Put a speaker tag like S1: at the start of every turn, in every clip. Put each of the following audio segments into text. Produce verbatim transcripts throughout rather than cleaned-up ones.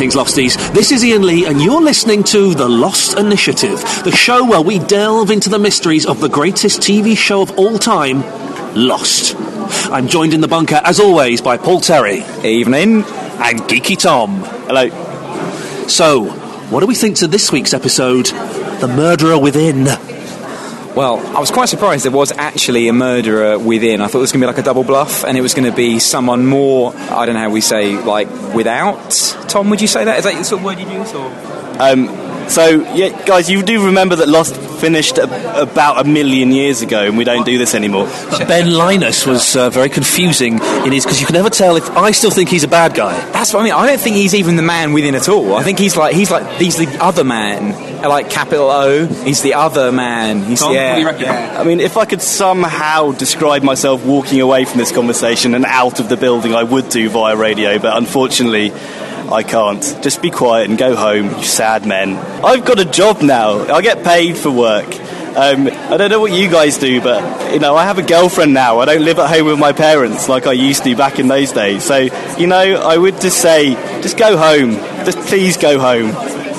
S1: Greetings, Losties. This is Ian Lee, and you're listening to The Lost Initiative, the show where we delve into the mysteries of the greatest T V show of all time, Lost. I'm joined in the bunker, as always, by Paul Terry.
S2: Evening.
S1: And Geeky Tom.
S2: Hello.
S1: So, what do we think to this week's episode, The Murderer Within?
S2: Well, I was quite surprised there was actually a murderer within. I thought it was going to be like a double bluff, and it was going to be someone more, I don't know how we say, like, without. Tom, would you say that? Is that the sort of word you use? Or?
S3: Um, so, yeah, guys, you do remember that Lost finished a, about a million years ago, and we don't do this anymore.
S1: But Ben Linus was uh, very confusing in his, because you can never tell if I still think he's a bad guy.
S2: That's what I mean. I don't think he's even the man within at all. I think he's like he's like he's the other man, like capital O. He's the other man. He's
S1: Tom,
S2: yeah.
S1: what do you reckon?
S2: Yeah.
S3: I mean, if I could somehow describe myself walking away from this conversation and out of the building, I would do via radio, but unfortunately I can't. Just be quiet and go home, you sad men. I've got a job now. I get paid for work. Um, I don't know what you guys do, but, you know, I have a girlfriend now. I don't live at home with my parents like I used to back in those days. So, you know, I would just say, just go home. Just please go home.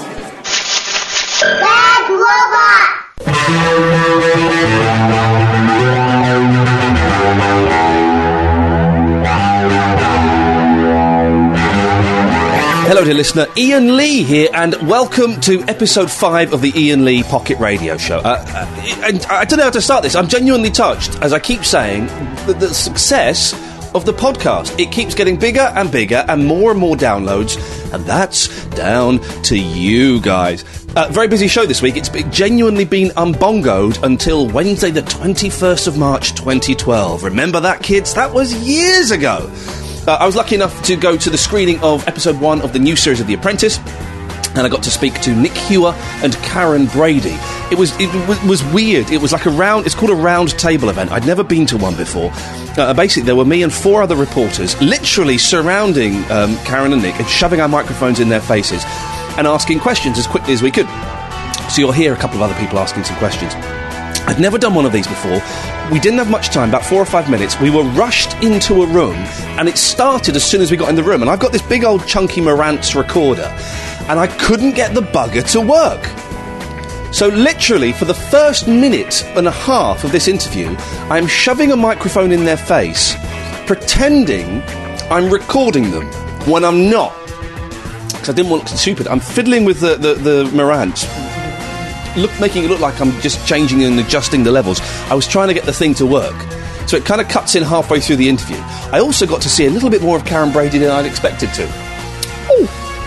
S4: Bad Robot!
S1: Hello, dear listener. Ian Lee here, and welcome to episode five of the Ian Lee Pocket Radio Show. Uh, uh, and I don't know how to start this. I'm genuinely touched, as I keep saying, the, the success of the podcast. It keeps getting bigger and bigger and more and more downloads, and that's down to you guys. Uh, very busy show this week. It's genuinely been unbongoed until Wednesday the twenty-first of March twenty twelve. Remember that, kids? That was years ago. Uh, I was lucky enough to go to the screening of episode one of the new series of The Apprentice, and I got to speak to Nick Hewer and Karen Brady. It was it w- was weird. It was like a round. It's called a round table event. I'd never been to one before. Uh, basically, there were me and four other reporters, literally surrounding um, Karen and Nick and shoving our microphones in their faces and asking questions as quickly as we could. So you'll hear a couple of other people asking some questions. I'd never done one of these before. We didn't have much time, about four or five minutes. We were rushed into a room, and it started as soon as we got in the room. And I've got this big old chunky Marantz recorder, and I couldn't get the bugger to work. So literally, for the first minute and a half of this interview, I'm shoving a microphone in their face, pretending I'm recording them, when I'm not. Because I didn't want to look stupid. I'm fiddling with the, the, the Marantz, Look, making it look like I'm just changing and adjusting the levels. I was trying to get the thing to work. So it kind of cuts in halfway through the interview. I also got to see a little bit more of Karen Brady than I'd expected to. Ooh.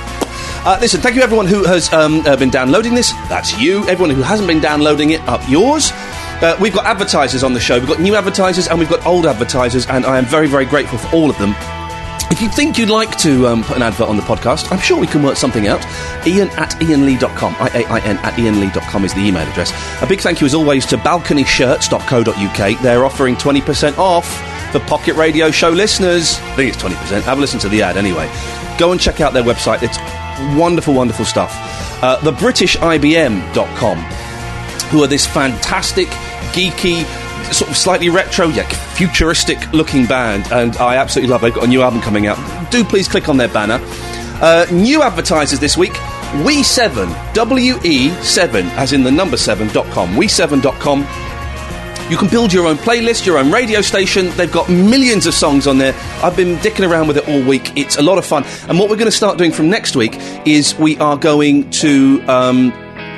S1: Uh, listen, thank you everyone who has um, uh, been downloading this. That's you. Everyone who hasn't been downloading it, up yours. Uh, we've got advertisers on the show. We've got new advertisers and we've got old advertisers, and I am very, very grateful for all of them. If you think you'd like to um, put an advert on the podcast, I'm sure we can work something out. Ian at ian lee dot com. I A I N at ian lee dot com is the email address. A big thank you, as always, to balcony shirts dot co dot uk. They're offering twenty percent off for Pocket Radio Show listeners. I think it's twenty percent. Have a listen to the ad anyway. Go and check out their website. It's wonderful, wonderful stuff. Uh, the british I B M dot com, who are this fantastic, geeky, sort of slightly retro, yet futuristic looking band, and I absolutely love it. They've got a new album coming out. Do please click on their banner. Uh, new advertisers this week, We seven, W E seven, as in the number seven dot com, we seven dot com. You can build your own playlist, your own radio station. They've got millions of songs on there. I've been dicking around with it all week. It's a lot of fun. And what we're going to start doing from next week is we are going to um,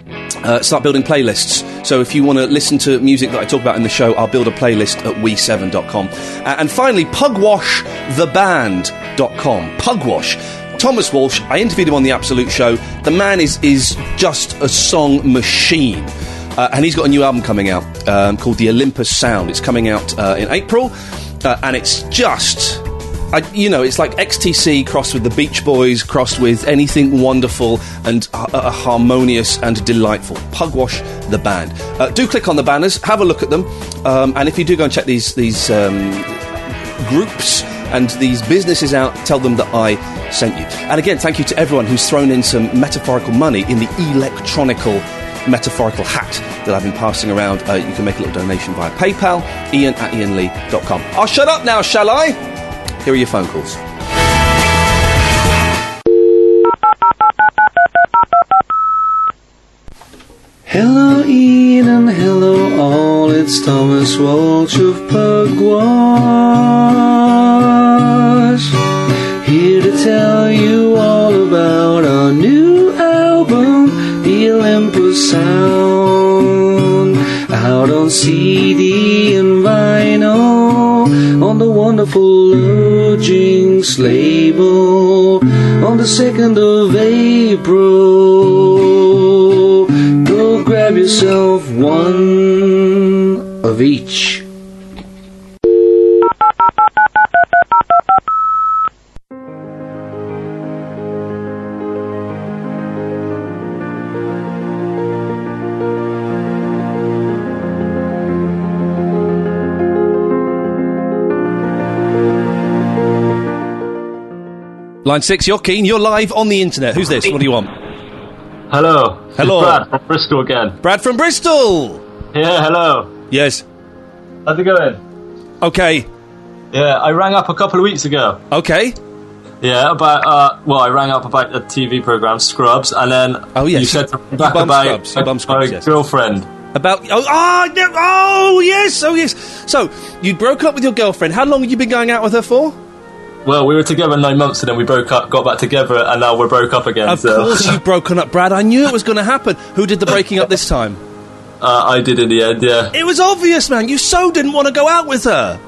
S1: uh, start building playlists. So if you want to listen to music that I talk about in the show, I'll build a playlist at we seven dot com. Uh, and finally, pugwash the band dot com. Pugwash. Thomas Walsh, I interviewed him on The Absolute Show. The man is, is just a song machine. Uh, and he's got a new album coming out um, called The Olympus Sound. It's coming out uh, in April. Uh, and it's just... I, you know, it's like X T C crossed with the Beach Boys, crossed with anything wonderful and uh, uh, harmonious and delightful. Pugwash the band. Uh, do click on the banners, have a look at them, um, and if you do go and check these these um, groups and these businesses out, tell them that I sent you. And again, thank you to everyone who's thrown in some metaphorical money in the electronical metaphorical hat that I've been passing around. Uh, you can make a little donation via PayPal, ian at ian lee dot com. I'll shut up now, shall I? Here are your phone calls.
S5: Hello Ian and hello all, it's Thomas Walsh of Pugwash, here to tell you all about our new album, The Olympus Sound, out on C D and vinyl, on the wonderful Lurginx label, on the second of April. Go grab yourself one of each.
S1: Line six, you're keen, you're live on the internet. Who's this? What do you want?
S6: Hello.
S1: Hello.
S6: It's Brad from Bristol again.
S1: Brad from Bristol!
S6: Yeah, hello.
S1: Yes.
S6: How's it going?
S1: Okay.
S6: Yeah, I rang up a couple of weeks ago.
S1: Okay.
S6: Yeah, about, uh, well, I rang up about a T V programme, Scrubs, and then
S1: Oh, yes.
S6: you said something
S1: You
S6: back
S1: bum
S6: about
S1: Scrubs, you bum Scrubs,
S6: my
S1: yes.
S6: girlfriend.
S1: About, oh, oh, no, oh, yes, oh, yes. So, you broke up with your girlfriend. How long have you been going out with her for?
S6: Well, we were together nine months and then we broke up, got back together, and now we're broke up again.
S1: Of
S6: so.
S1: course you've broken up, Brad. I knew it was going to happen. Who did the breaking up this time?
S6: Uh, I did in the end, yeah.
S1: It was obvious, man. You so didn't want to go out with her.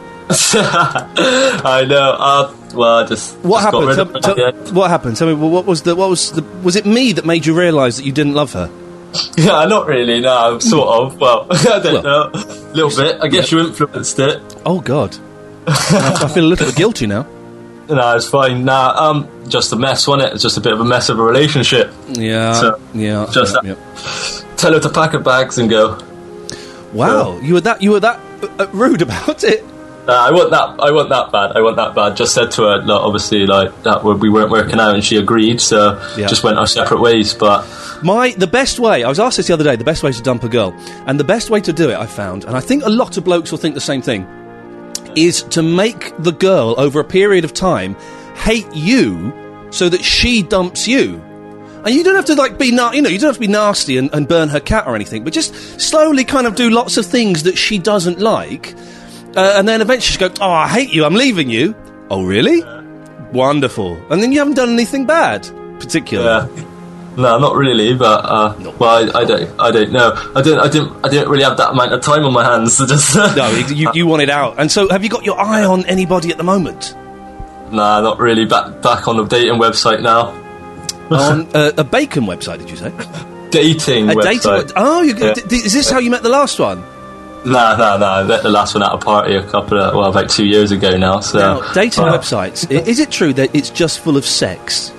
S6: I know. Uh, well, I just
S1: What
S6: just got
S1: happened?
S6: rid
S1: Tell,
S6: of her
S1: tell-
S6: in the end.
S1: what happened? Tell me. well, What was the? What was the? Was it me that made you realise that you didn't love her?
S6: Yeah, not really. No, sort of. Well, I don't
S1: Well,
S6: know. A little bit. I guess you influenced it.
S1: Oh God, I, I feel a little bit guilty now.
S6: No, it's fine. Nah, um, just a mess, wasn't it? It's just a bit of a mess of a relationship.
S1: Yeah,
S6: So,
S1: yeah.
S6: just
S1: yeah,
S6: that. Tell her to pack her bags and go.
S1: yeah. Wow, you were that. You were that uh, rude about it.
S6: Nah, I want that. I want that bad. I want that bad. Just said to her, look, obviously, like that we weren't working out, and she agreed. So
S1: Yeah.
S6: just went our separate ways. But
S1: My the best way. I was asked this the other day. The best way to dump a girl, and the best way to do it, I found, and I think a lot of blokes will think the same thing, is to make the girl over a period of time hate you, so that she dumps you. And you don't have to like be na- you know, you don't have to be nasty and, and burn her cat or anything, but just slowly kind of do lots of things that she doesn't like, uh, and then eventually she go, "Oh, I hate you. I'm leaving you." Oh, really? Wonderful. And then you haven't done anything bad, particularly.
S6: yeah, no, not really. But uh, well, I, I don't. I don't know. I didn't. I didn't. I didn't really have that amount of time on my hands to just.
S1: No, you, you want it out. And so, have you got your eye on anybody at the moment?
S6: Nah, not really. Back back on the dating website now.
S1: On uh, a bacon website, did you say?
S6: Dating
S1: A
S6: website.
S1: dating web- Oh, you,
S6: Yeah.
S1: d- d- is this how you met the last one?
S6: Nah, nah, nah. I met the last one at a party a couple of well, about two years ago now. So
S1: Now, dating
S6: uh,
S1: websites, i- is it true that it's just full of sex?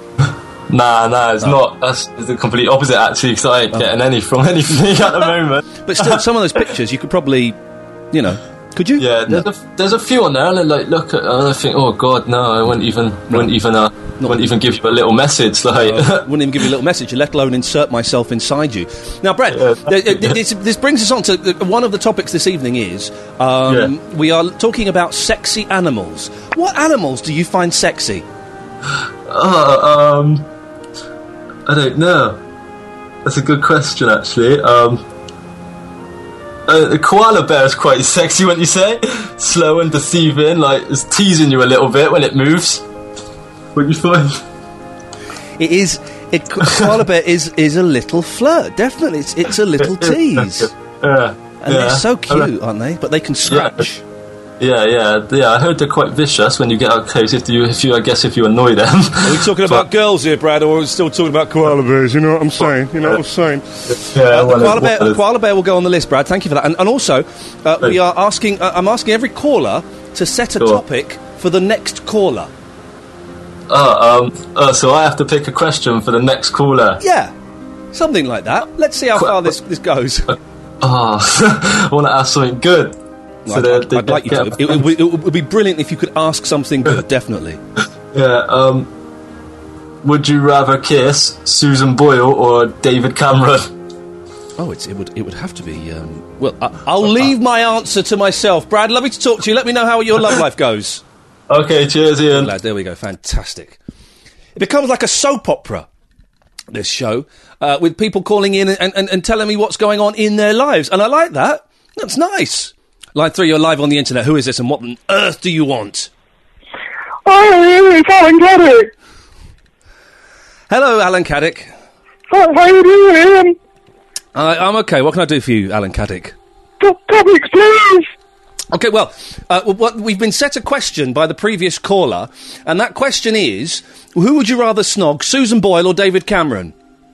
S6: Nah, nah, it's not. That's the complete opposite actually. Because I ain't getting any from anything at the moment.
S1: But still, some of those pictures you could probably, you know, could you?
S6: Yeah, there's,
S1: No.
S6: a, there's a few on there, and I like look at, and I think, oh god, no, I wouldn't even, wouldn't even, uh, wouldn't even give you a little message, like.
S1: Uh, wouldn't even give you a little message, let alone insert myself inside you. Now, Brad,
S6: Yeah.
S1: th- th- this, this brings us on to uh, one of the topics this evening is um,
S6: Yeah.
S1: we are talking about sexy animals. What animals do you find sexy?
S6: Uh, um, I don't know. That's a good question, actually. Um, uh, the koala bear is quite sexy, wouldn't you say? Slow and deceiving, like it's teasing you a little bit when it moves. What do you find?
S1: It is. It, koala bear is is a little flirt. Definitely, it's it's a little tease, and
S6: Yeah, yeah.
S1: they're so cute, aren't they? But they can scratch.
S6: Yeah, yeah, yeah. I heard they're quite vicious when you get out close. If you, if you, I guess, if you annoy them.
S1: Are we talking about girls here, Brad, or are we still talking about koala bears? You know what I'm saying? You know what I'm saying?
S6: Yeah,
S1: Uh, the
S6: well,
S1: koala
S6: it
S1: bear,
S6: was.
S1: the koala bear will go on the list, Brad. Thank you for that. And, and also, uh, we are asking. Uh, I'm asking every caller to set a
S6: Sure.
S1: topic for the next caller.
S6: Oh, um, oh, so I have to pick a question for the next caller.
S1: Yeah, something like that. Let's see how
S6: Qu-
S1: far this this goes.
S6: Oh, I want to ask something good. So
S1: I'd,
S6: they-
S1: I'd-
S6: they
S1: I'd like you
S6: get-
S1: to. It, it, would- it would be brilliant if you could ask something good. Definitely.
S6: Yeah. Um, would you rather kiss Susan Boyle or David Cameron?
S1: Oh, it's, it would it would have to be. Um, well, I, I'll leave my answer to myself. Brad, lovely to talk to you. Let me know how your love life goes.
S6: Okay. Cheers, Ian.
S1: Lad, there we go. Fantastic. It becomes like a soap opera. this show, uh, with people calling in and, and, and telling me what's going on in their lives. And I like that. That's nice. Line three, you're live on the internet. Who is this and what on earth do you want?
S7: Oh, it's Alan Caddick.
S1: Hello, Alan Caddick.
S7: How, how you doing, Ian?
S1: Uh, I'm okay. What can I do for you, Alan Caddick?
S7: Topics, please.
S1: Okay, well, uh, what, we've been set a question by the previous caller, and that question is, who would you rather snog, Susan Boyle or David Cameron?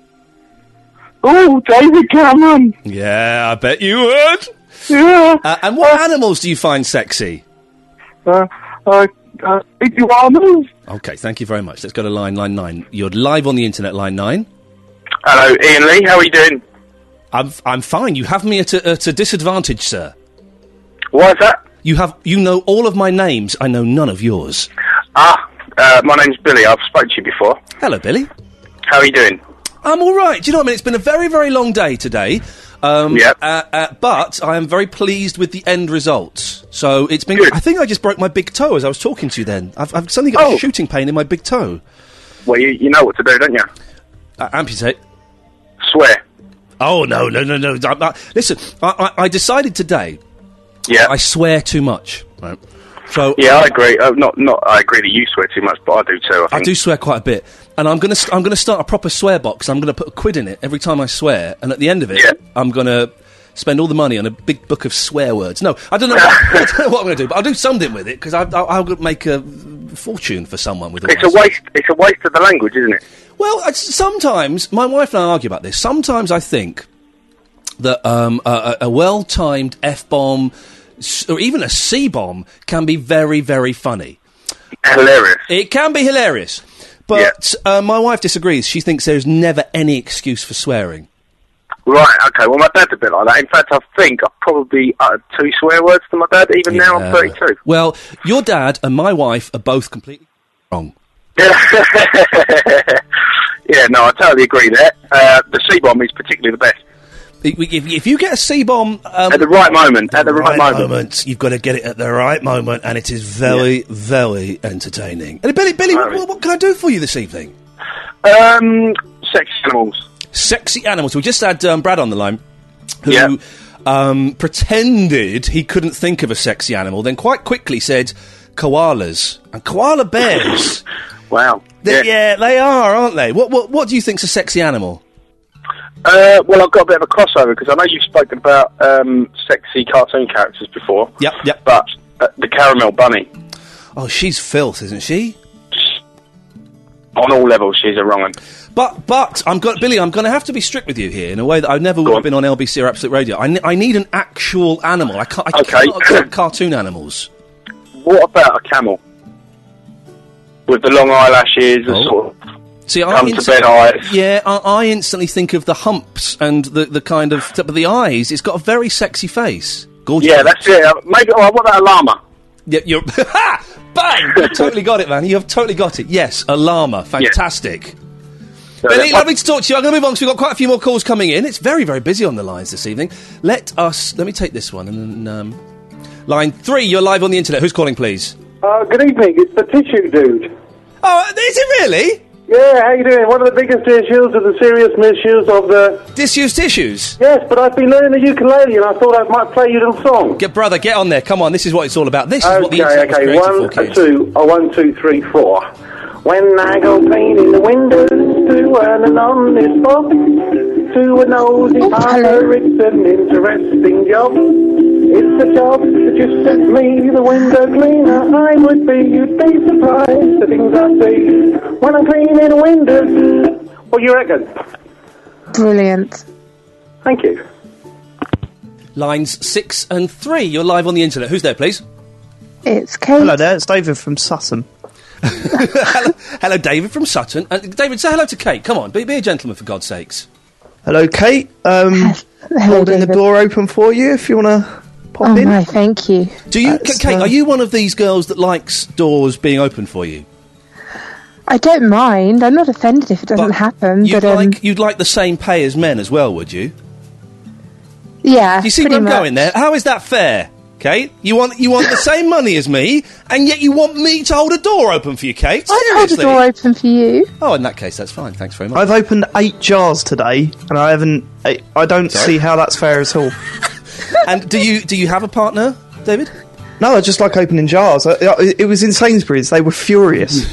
S7: Oh, David Cameron.
S1: Yeah, I bet you would.
S7: Yeah.
S1: Uh, and what uh, animals do you find sexy?
S7: Uh, uh, uh, iguanas.
S1: Okay, thank you very much. Let's go to line, line nine. You're live on the internet, line nine.
S8: Hello, Ian Lee. How are you doing?
S1: I'm, I'm fine. You have me at a, at a disadvantage, sir.
S8: Why is that?
S1: You have, you know all of my names. I know none of yours.
S8: Ah, uh, my name's Billy. I've spoken to you before.
S1: Hello, Billy.
S8: How are you doing?
S1: I'm all right. Do you know what I mean? It's been a very, very long day today. Um,
S8: yep.
S1: uh, uh, but I am very pleased with the end results. So it's been...
S8: Good.
S1: I think I just broke my big toe as I was talking to you then. I've, I've suddenly got
S8: oh.
S1: a shooting pain in my big toe.
S8: Well, you, you know what to do, don't you?
S1: Uh, amputate.
S8: Swear.
S1: Oh, no, no, no, no. I, I, listen, I, I, I decided today...
S8: Yeah.
S1: I swear too much. Right? So
S8: yeah, I agree. Uh, not, not. I agree that you swear too much, but I do too. I, think.
S1: I do swear quite a bit, and I'm gonna, st- I'm gonna start a proper swear box. I'm gonna put a quid in it every time I swear, and at the end of it,
S8: yeah.
S1: I'm gonna spend all the money on a big book of swear words. No, I don't know. What, I don't know what I'm gonna do, but I'll do something with it because I'll, I'll make a fortune for someone with.
S8: It's a waste. It's a waste of the language, isn't it?
S1: Well, I, sometimes my wife and I argue about this. Sometimes I think that um, a, a well-timed F-bomb. Or even a C-bomb can be very, very funny.
S8: Hilarious.
S1: It can be hilarious. But yeah. uh, my wife disagrees. She thinks there's never any excuse for swearing.
S8: Right, okay. Well, my dad's a bit like that. In fact, I think I've probably uttered two swear words to my dad, even yeah. now I'm thirty-two.
S1: Well, your dad and my wife are both completely wrong.
S8: Yeah, no, I totally agree there. Uh, the C-bomb is particularly the best.
S1: If, if you get a C-bomb... Um,
S8: at the right moment, at the right,
S1: right
S8: moment.
S1: moment. You've got to get it at the right moment, and it is very, yeah. very entertaining. And Billy, Billy, right. what, what can I do for you this evening?
S8: Um, sexy animals.
S1: Sexy animals. We just had um, Brad on the line, who
S8: yeah.
S1: um, pretended he couldn't think of a sexy animal, then quite quickly said koalas. And koala bears...
S8: wow.
S1: Yeah. yeah, they are, aren't they? What, what, what do you think's a sexy animal?
S8: Uh, well, I've got a bit of a crossover because I know you've spoken about um, sexy cartoon characters before.
S1: Yep, yep.
S8: But uh, the Caramel Bunny.
S1: Oh, she's filth, isn't she?
S8: On all levels, she's a wrong one.
S1: But, but, I'm go- Billy, I'm going to have to be strict with you here in a way that I never would have been on L B C or Absolute Radio. I, n- I need an actual animal. I can't. I
S8: okay.
S1: cannot accept cartoon animals.
S8: What about a camel? With the long eyelashes, the oh. sort of.
S1: See, I
S8: Come
S1: inst-
S8: to bed eyes.
S1: Yeah, I, I instantly think of the humps and the, the kind of... But the eyes, it's got a very sexy face. Gorgeous.
S8: Yeah, that's it. Uh, maybe... Oh, what about a llama?
S1: Yeah, you're... Ha! Bang! You totally got it, man. You have totally got it. Yes, a llama. Fantastic. Yeah. So Billy, lovely to talk to you. I'm going to move on because we've got quite a few more calls coming in. It's very, very busy on the lines this evening. Let us... Let me take this one and then... Um, line three, you're live on the internet. Who's calling, please?
S9: Uh, good evening. It's the Tissue Dude.
S1: Oh, is it really?
S9: Yeah, how you doing? One of the biggest issues of the serious misuse of the...
S1: Disused tissues?
S9: Yes, but I've been learning the ukulele and I thought I might play you a little song.
S1: Get, brother, get on there. Come on, this is what it's all about. This is
S9: okay,
S1: what the internet
S9: okay.
S1: was created
S9: One,
S1: for, kids.
S9: two, oh, one, two, three, four. When I go cleaning the windows to earn an honest bob, to a nosy partner, it's an interesting job. It's a job that you sent me, the window cleaner. I would be, you'd be surprised the things I see when I'm cleaning windows. What do you reckon?
S10: Brilliant.
S9: Thank you.
S1: Lines six and three. You're live on the internet. Who's there, please?
S10: It's Kate.
S11: Hello there, it's David from Sutton.
S1: hello, hello, David from Sutton. Uh, David, say hello to Kate. Come on, be, be a gentleman for God's sakes.
S11: Hello, Kate. Um,
S10: hello,
S11: holding
S10: David.
S11: the door open for you if you want to pop
S10: oh,
S11: in.
S10: No, thank you.
S1: Do you,
S10: That's,
S1: Kate?
S10: uh,
S1: Are you one of these girls that likes doors being open for you?
S10: I don't mind. I'm not offended if it doesn't
S1: but
S10: happen.
S1: You'd
S10: but um,
S1: like you'd like the same pay as men as well, would you?
S10: Yeah.
S1: Do you see where I'm
S10: much.
S1: going there? How is that fair, Kate, you want you want the same money as me, and yet you want me to hold a door open for you, Kate?
S10: I'd hold a
S1: Seriously?
S10: door open for you.
S1: Oh, in that case, that's fine. Thanks very much.
S11: I've opened eight jars today, and I haven't. I, I don't
S1: Sorry?
S11: see how that's fair at all.
S1: And do you do you have a partner, David?
S11: No, I just like opening jars. I, I, it was in Sainsbury's. They were furious.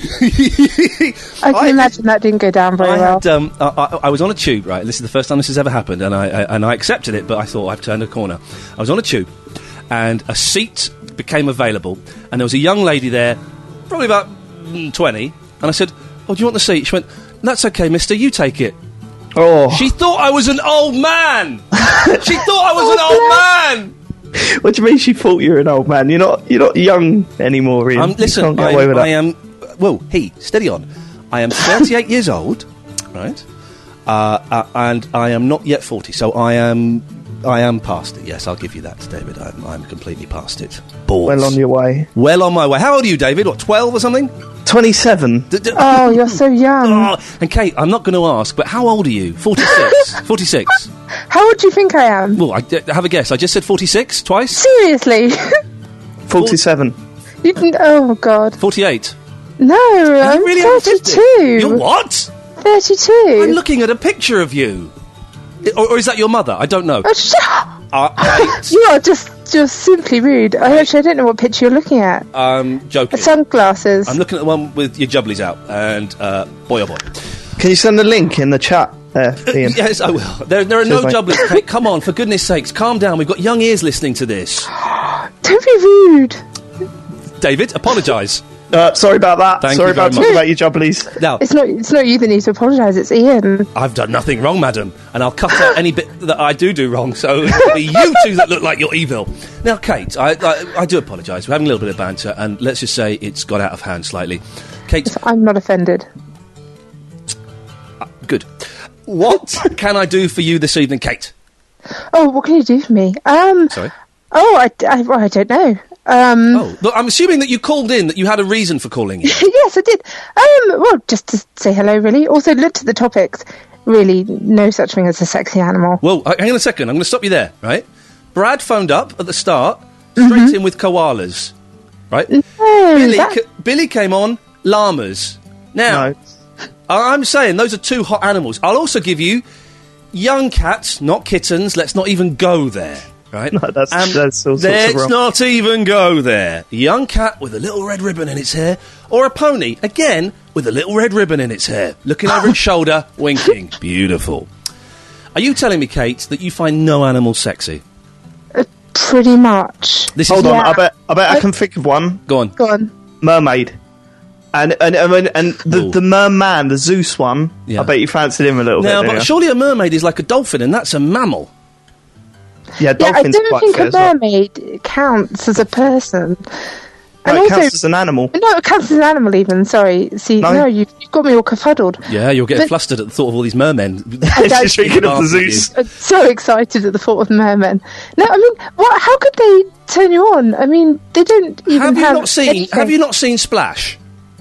S10: I can
S1: I-
S10: imagine that didn't go down very
S1: I
S10: well.
S1: had, um, I, I, I was on a tube, right? This is the first time this has ever happened, and I, I and I accepted it, but I thought I've turned a corner. I was on a tube, and a seat became available, and there was a young lady there, probably about mm, twenty, and I said, "Oh, do you want the seat?" She went, "That's okay, mister, you take it."
S11: Oh,
S1: She thought I was an old man! She thought I was an old man!
S11: what do you mean? She thought you were an old man. You're not. You're not young anymore, Ian.
S1: Um,
S11: You
S1: listen,
S11: can't get
S1: I,
S11: away with
S1: I
S11: that.
S1: am. Well, he steady on. I am thirty-eight years old, right? Uh, uh, and I am not yet forty, so I am. I am past it. Yes, I'll give you that, David. I'm, I'm completely past it. Balls.
S11: Well on your way.
S1: Well on my way. How old are you, David? What, twelve or something?
S11: Twenty-seven.
S1: D- d-
S10: Oh, you're so young.
S1: Oh, and Kate, I'm not going to ask, but how old are you? Forty-six. Forty-six.
S10: How old do you think I am?
S1: Well, I, d- have a guess. I just said forty-six twice.
S10: Seriously?
S11: Forty-seven.
S10: you didn't, oh, God.
S1: Forty-eight.
S10: No,
S1: Are
S10: I'm
S1: you really over fifty?
S10: thirty-two.
S1: You're what?
S10: thirty-two.
S1: I'm looking at a picture of you. I- Or, or is that your mother? I don't know.
S10: Oh, shut up.
S1: Uh, Kate,
S10: You are just just simply rude. I actually I don't know what picture you're looking at.
S1: um, joking.
S10: Sunglasses.
S1: I'm looking at the one with your jubblies out, and uh, boy oh boy.
S11: Can you send the link in the chat there, Ian?
S1: Yes, I will. There, there are no
S11: Cheers, mate.
S1: jubblies. Kate, come on, for goodness sakes, calm down. We've got young ears listening to this.
S10: Don't be rude.
S1: David, apologise.
S11: Uh, sorry about that.
S1: Thank
S11: sorry
S1: you very
S11: about
S1: much.
S11: talking about your jubblies.
S1: Now,
S10: It's not it's not you that needs to apologise, it's Ian.
S1: I've done nothing wrong, madam, and I'll cut out any bit that I do do wrong, so it'll be you two that look like you're evil. Now, Kate, I, I, I do apologise. We're having a little bit of banter, and let's just say it's got out of hand slightly. Kate,
S10: I'm not offended.
S1: good. What can I do for you this evening, Kate?
S10: Oh, what can you do for me? Um
S1: Sorry?
S10: Oh, I, I, well, I don't know. Um
S1: Oh, look, I'm assuming that you called in, that you had a reason for calling in.
S10: yes, I did. Um, well, just to say hello, really. Also, looked at the topics. Really, no such thing as a sexy animal.
S1: Well, uh, hang on a second. I'm going to stop you there, right? Brad phoned up at the start, straight in with koalas, right?
S10: No,
S1: Billy,
S10: that-
S1: ca- Billy came on llamas. Now,
S11: No.
S1: I'm saying those are two hot animals. I'll also give you young cats, not kittens. Let's not even go there, right?
S11: No, that's-
S1: Um,
S11: that's all sorts of
S1: let's
S11: wrong.
S1: not even go there. A young cat with a little red ribbon in its hair, or a pony, again, with a little red ribbon in its hair, looking over its shoulder, winking. Beautiful. Are you telling me, Kate, that you find no animal sexy?
S10: Pretty much.
S1: This
S11: Hold
S1: is
S11: on,
S10: Yeah.
S11: I bet I bet I
S10: I-
S11: can think of one.
S1: Go on.
S10: Go on.
S11: Mermaid. And and and, and, and the,
S1: Ooh.
S11: the merman, the Zeus one,
S1: Yeah.
S11: I bet you fancied him a little
S1: Now,
S11: bit.
S1: but
S11: didn't
S1: surely a mermaid is like a dolphin, and that's a mammal.
S11: you? Yeah,
S10: Yeah, I
S11: dolphins are
S10: don't
S11: quite
S10: think
S11: fair
S10: a
S11: as well.
S10: mermaid counts as a person.
S11: No,
S10: And
S11: it
S10: also,
S11: counts as an animal.
S10: no, it counts as an animal even, sorry. See,
S11: No.
S10: no, you've, you've got me all kerfuddled.
S1: Yeah, you're getting
S10: But-
S1: flustered at the thought of all these mermen.
S11: She's thinking of the Zeus.
S10: I'm so excited at the thought of mermen. No, I mean, what? How could they turn you on? I mean, they don't even
S1: Have
S10: have.
S1: you not seen?
S10: anything.
S1: Have you not seen Splash?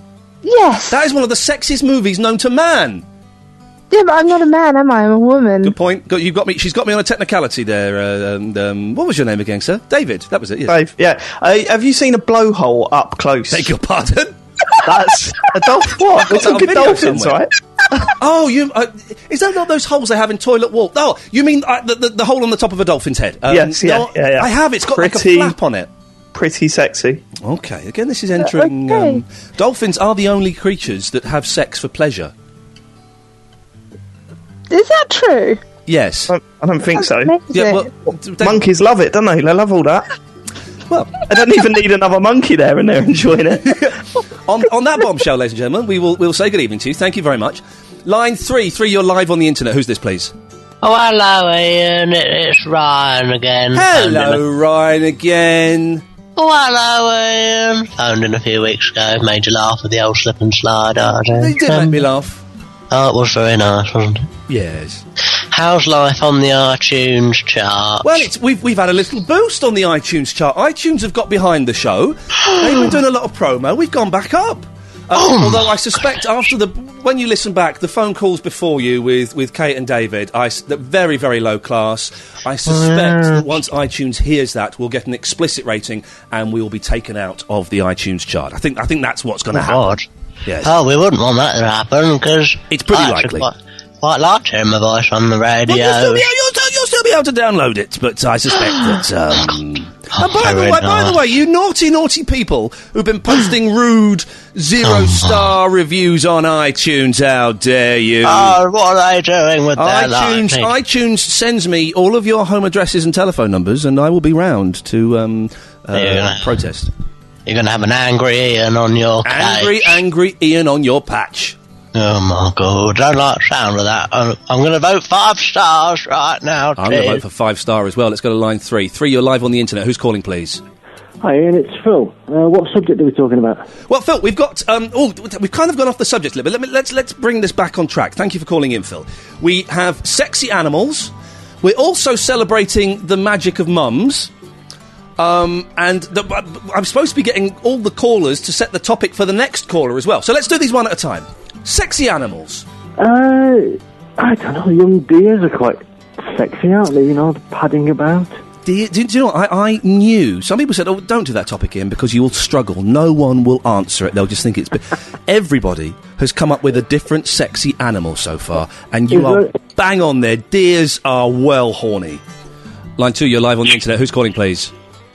S10: Yes.
S1: That is one of the sexiest movies known to man.
S10: Yeah, but I'm not a man, am I? I'm a woman.
S1: Good point. Got, you've got me. She's got me on a technicality there. Uh, and, um, what was your name again, sir? David. That was it. Yes.
S11: Dave, yeah. Uh, have you seen a blowhole up close?
S1: Beg your pardon.
S11: That's a dolphin. What? We're
S1: got that on
S11: talking
S1: video
S11: dolphins,
S1: somewhere.
S11: right?
S1: Oh, you. Uh, is that not those holes they have in toilet wall? Oh, you mean uh, the, the the hole on the top of a dolphin's head? Um,
S11: Yes, yeah,
S1: no,
S11: yeah, yeah.
S1: I have. It's got like
S11: Pretty-
S1: a flap on it.
S11: Pretty sexy.
S1: Okay. Again, this is entering.
S10: okay.
S1: Um, dolphins are the only creatures that have sex for pleasure.
S10: Is that true?
S1: Yes.
S11: I don't, I don't think so.
S10: Amazing.
S1: Yeah. Well, they-
S11: Monkeys love it, don't they? They love all that.
S1: well.
S11: I don't even need another monkey there, and they're enjoying it.
S1: on, on that bombshell, ladies and gentlemen, we will we'll say good evening to you. Thank you very much. Line three, three, you're live on the internet. Who's this, please?
S12: Oh, hello, Ian. It, it's Ryan again. Phoned in
S1: Hello, Ryan again.
S12: a- Oh, hello, Ian. Phoned in a few weeks ago. Made you laugh with the old slip and slide. I
S1: You
S12: think.
S1: did make
S12: Um,
S1: me laugh.
S12: Oh, it was very nice, wasn't it?
S1: Yes.
S12: How's life on the iTunes chart?
S1: Well, it's, we've we've had a little boost on the iTunes chart. iTunes have got behind the show. They've been doing a lot of promo. We've gone back up. Uh, although I suspect after the when you listen back, the phone calls before you with, with Kate and David, I s- that very very low class. I suspect that once iTunes hears that, we'll get an explicit rating and we will be taken out of the iTunes chart. I think I think that's what's going to
S12: Oh,
S1: happen.
S12: God.
S1: Yes.
S12: Oh, we wouldn't want that to happen because
S1: it's pretty
S12: I
S1: likely.
S12: Quite, quite like hearing my voice on the radio.
S1: Well, you'll, still be, you'll, still, you'll still be able to download it, but I suspect that. Um,
S12: Oh,
S1: and by the way, by the way, you naughty, naughty people who've been posting rude zero-star reviews on iTunes, how dare you?
S12: Oh, what are they doing with their
S1: iTunes,
S12: life?
S1: iTunes sends me all of your home addresses and telephone numbers, and I will be round to um, uh,
S12: Yeah.
S1: protest.
S12: You're going to have an angry Ian on your case.
S1: Angry, angry Ian on your patch.
S12: Oh, my God. Don't like the sound of that. I'm, I'm going to vote five stars right now,
S1: I'm going to
S12: Tim.
S1: vote for five star as well. Let's go to line three. Three, you're live on the internet. Who's calling, please?
S13: Hi Ian, it's Phil. Uh, what subject are we talking about?
S1: Well, Phil, we've got. Um, oh, we've kind of gone off the subject a little bit. Let me, let's let's bring this back on track. Thank you for calling in, Phil. We have sexy animals. We're also celebrating the magic of mums. Um, and the, I'm supposed to be getting all the callers to set the topic for the next caller as well. So let's do these one at a time. Sexy animals.
S13: Uh, I don't know, young deers are quite sexy, aren't they? You know, padding about.
S1: Do you, do, do you know what? I, I knew. Some people said, oh, don't do that topic, Ian, because you will struggle. No one will answer it. They'll just think it's... Everybody has come up with a different sexy animal so far, and you
S13: Is
S1: are
S13: there-
S1: bang on there. Deers are well horny. Line two, you're live on the internet. Who's calling, please?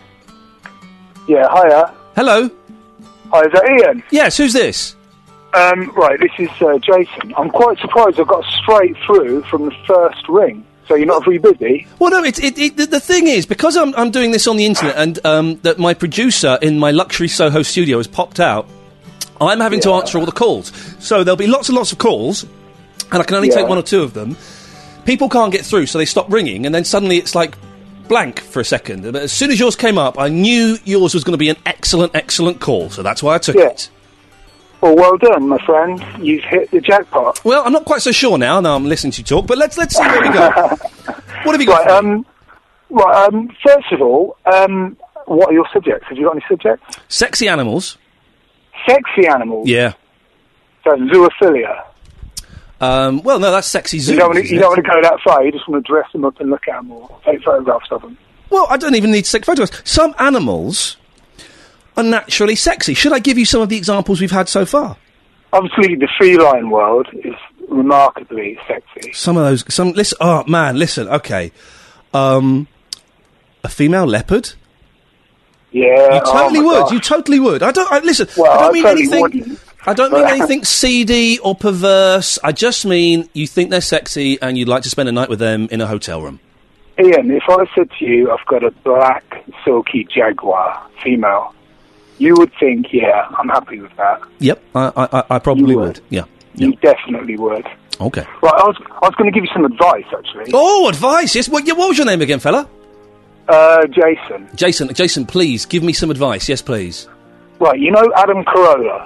S14: Yeah, hiya.
S1: Hello.
S14: Hi, is that Ian?
S1: Yes, who's this?
S14: Um, right, this is uh, Jason. I'm quite surprised I got straight through from the first ring. So you're not very busy?
S1: Well, no, it, it, it, the, the thing is, because I'm, I'm doing this on the internet and um, that my producer in my luxury Soho studio has popped out, I'm having to answer all the calls. So there'll be lots and lots of calls, and I can only
S14: Yeah.
S1: take one or two of them. People can't get through, so they stop ringing, and then suddenly it's like blank for a second. But as soon as yours came up, I knew yours was going to be an excellent, excellent call, so that's why I took
S14: Yeah.
S1: it.
S14: Well, well done, my friend. You've hit the jackpot.
S1: Well, I'm not quite so sure now, now I'm listening to you talk, but let's, let's see where we go. What have you got
S14: Right, um, right, um, first of all, um, what are your subjects? Have you got any subjects?
S1: Sexy animals.
S14: Sexy animals?
S1: Yeah.
S14: So, zoophilia.
S1: Um, well, no, that's sexy zoos.
S14: You don't, want to,
S1: isn't
S14: you
S1: it?
S14: don't want to go that far, you just want to dress them up and look at them or take photographs of them.
S1: Well, I don't even need to take photos. Some animals are naturally sexy. Should I give you some of the examples we've had so far?
S14: Obviously, the feline world is remarkably sexy.
S1: Some of those... Some listen. Oh, man, listen. Okay. Um, a female leopard?
S14: Yeah,
S1: You totally
S14: oh my
S1: would.
S14: gosh.
S1: You totally would. I don't... I, listen,
S14: Well,
S1: I don't
S14: I
S1: mean
S14: totally
S1: anything...
S14: wouldn't.
S1: I don't mean
S14: But-
S1: anything seedy or perverse. I just mean you think they're sexy and you'd like to spend a night with them in a hotel room.
S14: Ian, if I said to you, I've got a black, silky jaguar, female, you would think, yeah, I'm happy with that.
S1: Yep, I, I, I probably
S14: You
S1: would.
S14: would.
S1: Yeah.
S14: You definitely would.
S1: Okay.
S14: Right, I was, I was going to give you some advice, actually.
S1: Oh, advice! Yes. What, yeah, what was your name again, fella?
S14: Uh, Jason.
S1: Jason. Jason, please give me some advice. Yes, please.
S14: Right, you know Adam Carolla?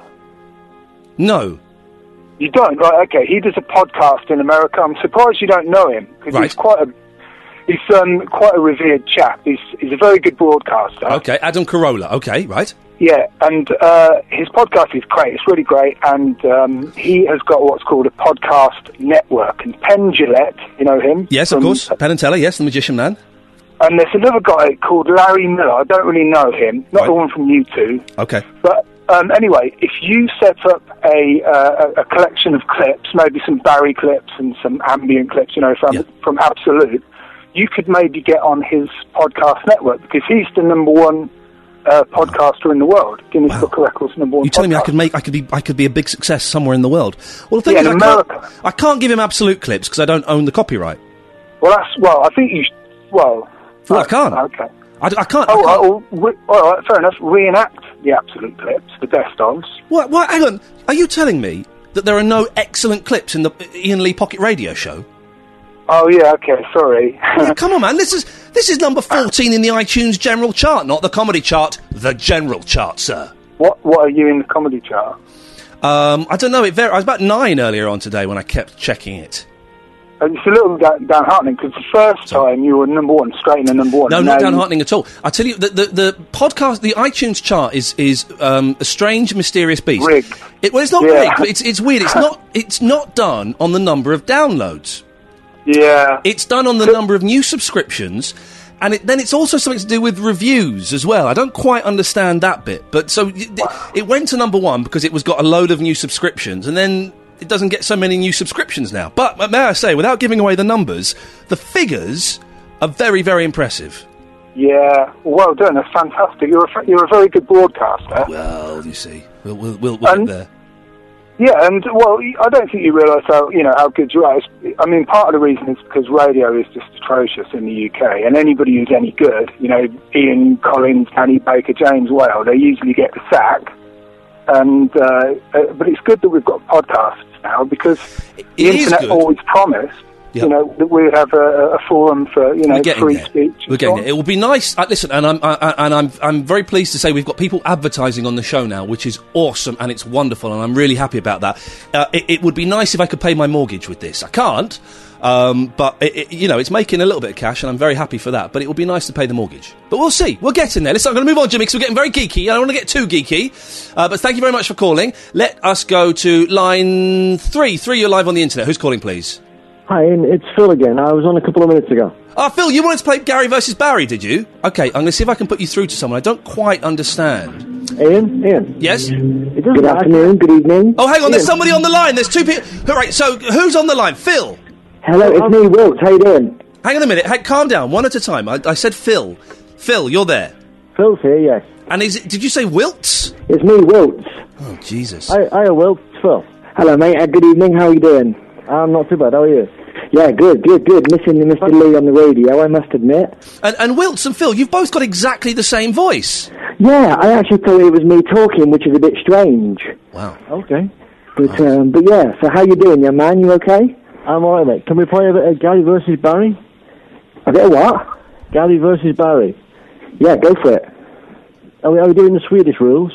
S1: No.
S14: You don't? Right, okay. He does a podcast in America. I'm surprised you don't know him, because
S1: Right.
S14: he's quite a... He's um, quite a revered chap. He's, he's a very good broadcaster.
S1: Okay, Adam Carolla. Okay, right.
S14: Yeah, and uh, his podcast is great. It's really great, and um, he has got what's called a podcast network. And Penn Jillette, you know him?
S1: Yes, of
S14: from-
S1: course. Penn and Teller. Yes, the magician man.
S14: And there's another guy called Larry Miller. I don't really know him. Not the one from U two.
S1: Okay.
S14: But um, anyway, if you set up a, uh, a a collection of clips, maybe some Barry clips and some ambient clips, you know, from from Absolute, you could maybe get on his podcast network, because he's the number one uh, podcaster in the world. Guinness Book of Records number one.
S1: You're telling me I
S14: podcaster.
S1: could make, I could be, I could be a big success somewhere in the world. Well, the thing
S14: Yeah,
S1: is, I
S14: in
S1: can't,
S14: America.
S1: I can't give him absolute clips because I don't own the copyright.
S14: Well, that's well. I think you. Sh- well,
S1: Well, I can't.
S14: Okay.
S1: I, I can't.
S14: Oh, uh, well, re- all right, fair enough. Reenact the Absolute clips, the best ofs.
S1: What? What? Hang on. Are you telling me that there are no excellent clips in the Ian Lee Pocket Radio Show?
S14: Oh yeah, okay, sorry.
S1: Yeah, come on, man. This is this is number fourteen in the iTunes general chart, not the comedy chart. The general chart, sir.
S14: What What are you in the comedy chart?
S1: Um, I don't know. It var- I was about nine earlier on today when I kept checking it.
S14: And it's a little down, downheartening because the first time you were number one, straight in the number one.
S1: No,
S14: and
S1: not
S14: now you-
S1: downheartening at all. I tell you, the, the, the podcast, the iTunes chart is is um, a strange, mysterious beast.
S14: Rigged.
S1: It, well, it's not
S14: Yeah.
S1: rigged, but it's it's weird. It's not it's not done on the number of downloads.
S14: Yeah.
S1: It's done on the number of new subscriptions, and it, then it's also something to do with reviews as well. I don't quite understand that bit, but so it, it went to number one because it was got a load of new subscriptions, and then it doesn't get so many new subscriptions now. But may I say, without giving away the numbers, the figures are very, very impressive.
S14: Yeah, well done. That's fantastic. You're a, fa- you're a very good broadcaster.
S1: Well, you see, we'll we'll, we'll, we'll
S14: And-
S1: get there.
S14: Yeah, and well, I don't think you realise how you know how good you are. It's- I mean, part of the reason is because radio is just atrocious in the U K, and anybody who's any good, you know, Ian Collins, Danny Baker, James Whale, they usually get the sack. And uh, uh, but it's good that we've got podcasts now because the
S1: is
S14: internet
S1: good.
S14: always promised,
S1: Yep.
S14: you know, that we'd have a, a forum for you know
S1: We're getting
S14: free
S1: there.
S14: speech. and
S1: We're
S14: so
S1: getting
S14: on.
S1: there. It will be nice. Uh, listen, and I'm I, I- and I'm I'm very pleased to say we've got people advertising on the show now, which is awesome and it's wonderful, and I'm really happy about that. Uh, it, it would be nice if I could pay my mortgage with this. I can't, um, but it, it, you know, it's making a little bit of cash, and I'm very happy for that. But it would be nice to pay the mortgage. But we'll see. We'll get in there. Listen, I'm going to move on, Jimmy, because we're getting very geeky. I don't want to get too geeky. Uh, but thank you very much for calling. Let us go to line three. Three, you're live on the internet. Who's calling, please?
S13: Hi, Ian, it's Phil again. I was on a couple of minutes ago.
S1: Ah, Phil, you wanted to play Gary versus Barry, did you? Okay, I'm going to see if I can put you through to someone. I don't quite understand.
S13: Ian? Ian?
S1: Yes?
S13: Good afternoon, good evening.
S1: Oh, hang on, there's
S13: Ian.
S1: somebody on the line. There's two people. All right, so who's on the line? Phil?
S13: Hello, it's me, Wilt. How you doing?
S1: Hang on a minute. Hey, calm down, one at a time. I, I said Phil. Phil, you're there.
S13: Phil's here, yes.
S1: And is it, did you say Wilts?
S13: It's me, Wilt.
S1: Oh, Jesus.
S13: Hi, hiya, Wilt. It's Phil. Hello, mate. Uh, good evening. How are you doing? I'm not too bad. How are you? Yeah, good, good, good. Missing Mister Lee on the radio, I must admit.
S1: And, and Wilts and Phil, you've both got exactly the same voice.
S13: Yeah, I actually thought it was me talking, which is a bit strange.
S1: Wow.
S13: Okay. But, um, but yeah, so how you doing, young man? You okay? I'm alright, mate. Can we play a bit of Gary versus Barry? A bit of what? Gary versus Barry. Yeah, go for it. Are we, are we doing the Swedish rules?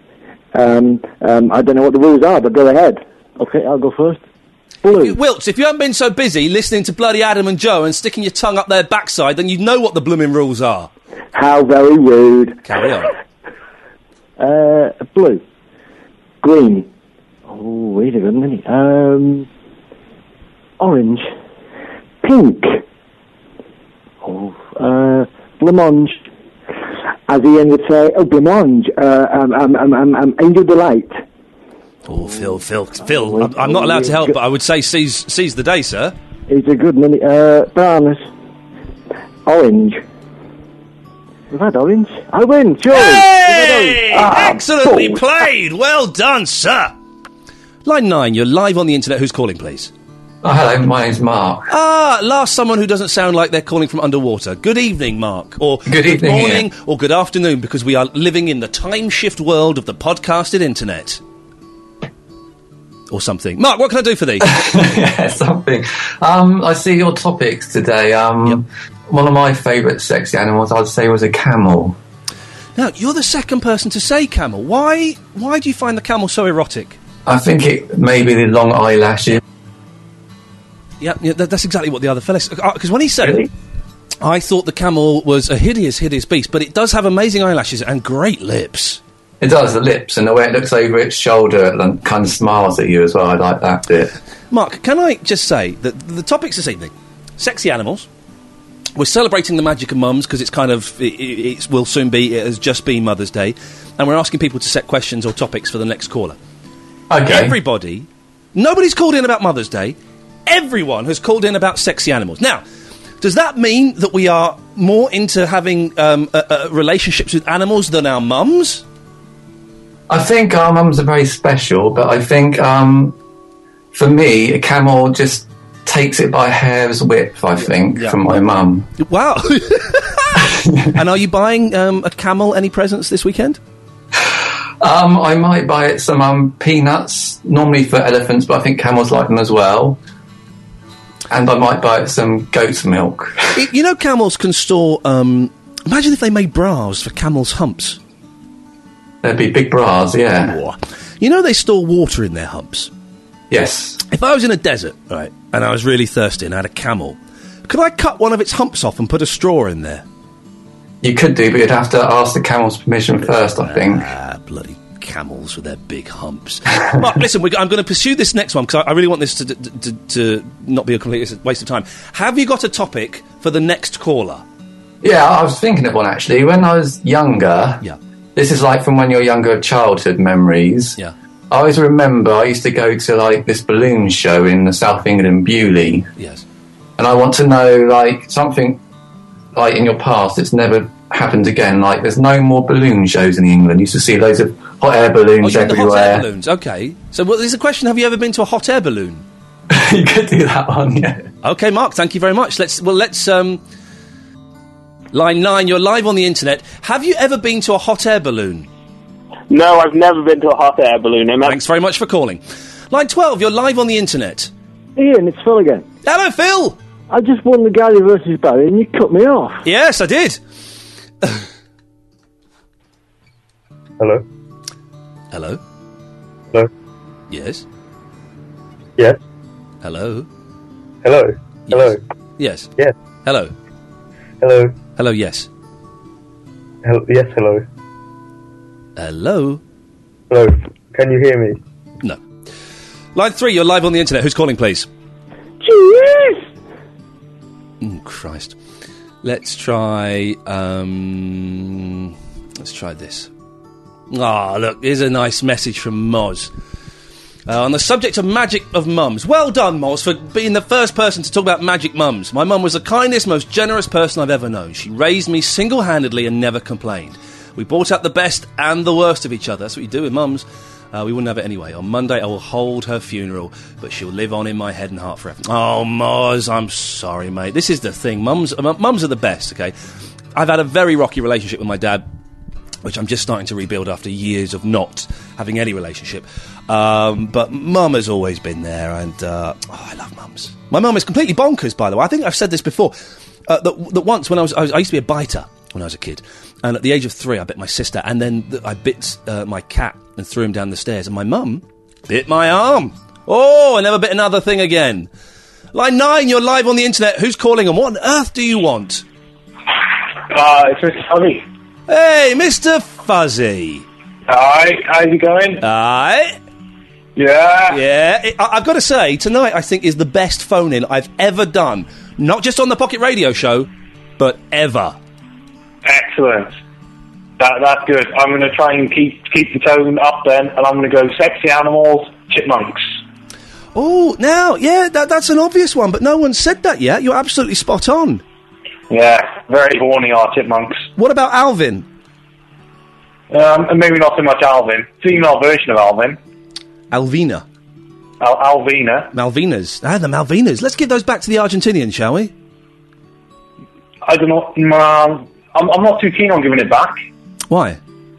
S13: Um, um, I don't know what the rules are, but go ahead. Okay, I'll go first.
S1: If you, Wilts, if you haven't been so busy listening to bloody Adam and Joe and sticking your tongue up their backside, then you'd know what the blooming rules are.
S13: How very rude.
S1: Carry on.
S13: Uh, blue. Green. Oh, he's a good one, isn't he? Um, orange. Pink. Oh, uh, blancmange. As Ian would say, oh, blancmange. Uh, um, um, um, um, um, Angel Delight.
S1: Oh, Phil, Phil, Phil, I'm, I'm not allowed to help, but I would say seize, seize the day, sir.
S13: He's a good one. Uh, bananas. Orange. We've had orange. I win, surely.
S1: Hey!
S13: Ah,
S1: Excellently
S13: balls.
S1: played! Well done, sir! Line nine, you're live on the internet. Who's calling, please?
S15: Oh, hello, my name's Mark.
S1: Ah, last someone who doesn't sound like they're calling from underwater. Good evening, Mark. Or
S15: Good evening,
S1: morning,
S15: Ian.
S1: or good afternoon, because we are living in the time shift world of the podcasted internet. Or something. Mark, what can I do for thee?
S15: Yeah, something. Um, I see your topics today. Um, One of my favourite sexy animals, I'd say, was a camel.
S1: Now, you're the second person to say camel. Why Why do you find the camel so erotic?
S15: I think it may be the long eyelashes.
S1: Yeah, yeah that, that's exactly what the other fella said. Because when he said it, I thought the camel was a hideous, hideous beast, but it does have amazing eyelashes and great lips.
S15: It does, the lips, and the way it looks over its shoulder and kind of smiles at you as well. I like that bit.
S1: Mark, can I just say that the topics this evening, sexy animals. We're celebrating the magic of mums because it's kind of, it, it, it will soon be, it has just been Mother's Day, and we're asking people to set questions or topics for the next caller.
S15: Okay.
S1: Everybody, nobody's called in about Mother's Day, everyone has called in about sexy animals. Now, does that mean that we are more into having um, uh, uh, relationships with animals than our mums?
S15: I think our mums are very special, but I think, um, for me, a camel just takes it by a hair's width, I think,
S1: Yeah.
S15: from my mum.
S1: Wow. And are you buying um, a camel any presents this weekend?
S15: Um, I might buy it some um, peanuts, normally for elephants, but I think camels like them as well. And I might buy it some goat's milk.
S1: It- you know camels can store... Um, imagine if they made bras for camels' humps.
S15: There'd be big bras, yeah.
S1: You know they store water in their humps?
S15: Yes.
S1: If I was in a desert, right, and I was really thirsty and I had a camel, could I cut one of its humps off and put a straw in there?
S15: You could do, but you'd have to ask the camel's permission first, I think.
S1: Ah, bloody camels with their big humps. Mark, listen, we're, I'm going to pursue this next one because I, I really want this to, to, to, to not be a complete waste of time. Have you got a topic for the next caller?
S15: Yeah, I was thinking of one, actually. When I was younger,
S1: yeah.
S15: This is like from when you're younger, childhood memories.
S1: Yeah.
S15: I always remember I used to go to, like, this balloon show in the South England, Bewley.
S1: Yes.
S15: And I want to know, like, something, like, in your past that's never happened again. Like, there's no more balloon shows in England. You used to see loads of hot air balloons
S1: oh,
S15: everywhere.
S1: The hot air balloons, okay. So, well, there's a question, have you ever been to a hot air balloon?
S15: You could do that one, yeah.
S1: Okay, Mark, thank you very much. Let's, well, let's, um... Line nine, you're live on the internet. Have you ever been to a hot air balloon?
S16: No, I've never been to a hot air balloon. I'm
S1: Thanks very much for calling. Line twelve, you're live on the internet.
S13: Ian, it's Phil again.
S1: Hello, Phil.
S13: I just won the Galley versus Barry and you cut me off.
S1: Yes, I did.
S17: Hello.
S1: Hello.
S17: Hello.
S1: Yes.
S17: Yes.
S1: Hello.
S17: Hello.
S1: Yes.
S17: Hello.
S1: Yes.
S17: Yes.
S1: Hello.
S17: Hello.
S1: Hello, yes.
S17: Hel- yes, hello.
S1: Hello.
S17: Hello. Can you hear me?
S1: No. Line three, you're live on the internet. Who's calling, please?
S13: Cheers!
S1: Oh, Christ. Let's try, um... Let's try this. Ah, oh, look, here's a nice message from Moz. Uh, on the subject of magic of mums. Well done, Moz, for being the first person to talk about magic mums. My mum was the kindest, most generous person I've ever known. She raised me single-handedly and never complained. We brought out the best and the worst of each other. That's what you do with mums. Uh, we wouldn't have it anyway. On Monday, I will hold her funeral, but she'll live on in my head and heart forever. Oh, Moz, I'm sorry, mate. This is the thing. Mums, uh, mums are the best, okay? I've had a very rocky relationship with my dad, which I'm just starting to rebuild after years of not having any relationship. Um, but mum has always been there, and uh, oh, I love mums. My mum is completely bonkers, by the way. I think I've said this before. Uh, that, that once, when I was, I was, I used to be a biter when I was a kid, and at the age of three, I bit my sister, and then th- I bit uh, my cat and threw him down the stairs, and my mum bit my arm. Oh, I never bit another thing again. Line nine, you're live on the internet. Who's calling, and what on earth do you want?
S16: Uh, it's Mister Fuzzy.
S1: Hey, Mister Fuzzy.
S16: Hi, how's it going?
S1: Hi.
S16: Yeah.
S1: Yeah. It, I, I've got to say, tonight I think is the best phone-in I've ever done. Not just on the Pocket Radio Show, but ever.
S16: Excellent. That, that's good. I'm going to try and keep keep the tone up then, and I'm going to go sexy animals, chipmunks.
S1: Oh, now, yeah, that, that's an obvious one, but no one said that yet. You're absolutely spot on.
S16: Yeah, very horny are chipmunks.
S1: What about Alvin?
S16: Um, and maybe not so much Alvin. Female version of Alvin.
S1: Alvina.
S16: Al- Alvina.
S1: Malvinas. Ah, the Malvinas. Let's give those back to the Argentinians, shall we?
S16: I don't know. Um, I'm, I'm not too keen on giving it back.
S1: Why?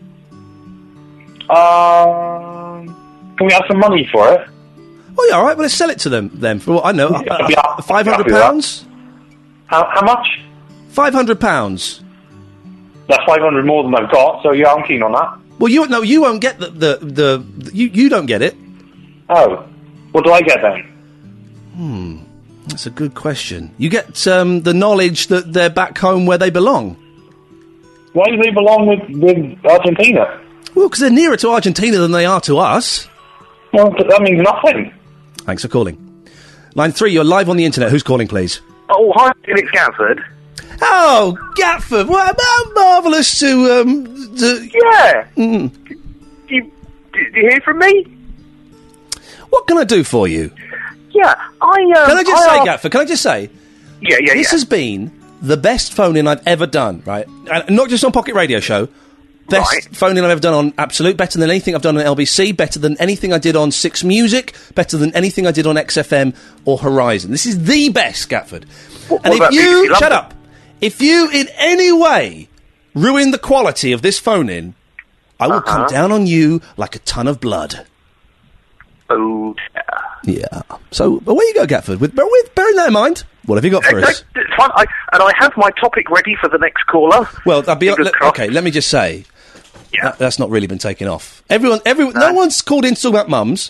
S16: Um, can we have some money for it?
S1: Oh, yeah, all right. Well, let's sell it to them then. For what I know,
S16: Yeah,
S1: uh,
S16: yeah,
S1: uh, five hundred
S16: yeah,
S1: pounds.
S16: How, how much?
S1: Five hundred pounds.
S16: That's five hundred more than I've got. So yeah, I'm keen on that.
S1: Well, you no, you won't get the the, the, the you you don't get it.
S16: Oh, what do I get then?
S1: Hmm, that's a good question. You get um, the knowledge that they're back home where they belong.
S16: Why do they belong with, with Argentina?
S1: Well, because they're nearer to Argentina than they are to us.
S16: Well, that means nothing.
S1: Thanks for calling. Line three, you're live on the internet. Who's calling, please?
S8: Oh, hi, Felix Gatford.
S1: Oh, Gatford! Well, how marvellous to um. To,
S8: yeah.
S1: Mm.
S8: Do you, do you hear from me?
S1: What can I do for you?
S8: Yeah, I. Um,
S1: can I just
S8: I
S1: say,
S8: asked-
S1: Gatford? Can I just say?
S8: Yeah, yeah,
S1: This
S8: yeah.
S1: has been the best phone-in I've ever done, right? And not just on Pocket Radio Show. Best
S8: Right.
S1: phone-in I've ever done on Absolute, better than anything I've done on L B C, better than anything I did on Six Music, better than anything I did on X F M or Horizon. This is the best, Gatford.
S8: What-
S1: and
S8: what
S1: if
S8: about
S1: you...
S8: B B C
S1: Shut
S8: London?
S1: up. If you in any way ruin the quality of this phone-in, I will
S8: Uh-huh.
S1: come down on you like a ton of blood.
S8: Oh,
S1: Yeah. So, away you go, Gatford. With, with bearing that in mind, what have you got for
S8: Okay,
S1: us?
S8: it's fine. I, and I have my topic ready for the next caller.
S1: Well, I'll be,
S8: Fingers
S1: let,
S8: crossed.
S1: okay, let me just say, that, that's not really been taken off. Everyone, everyone, no one's called in to talk about mums.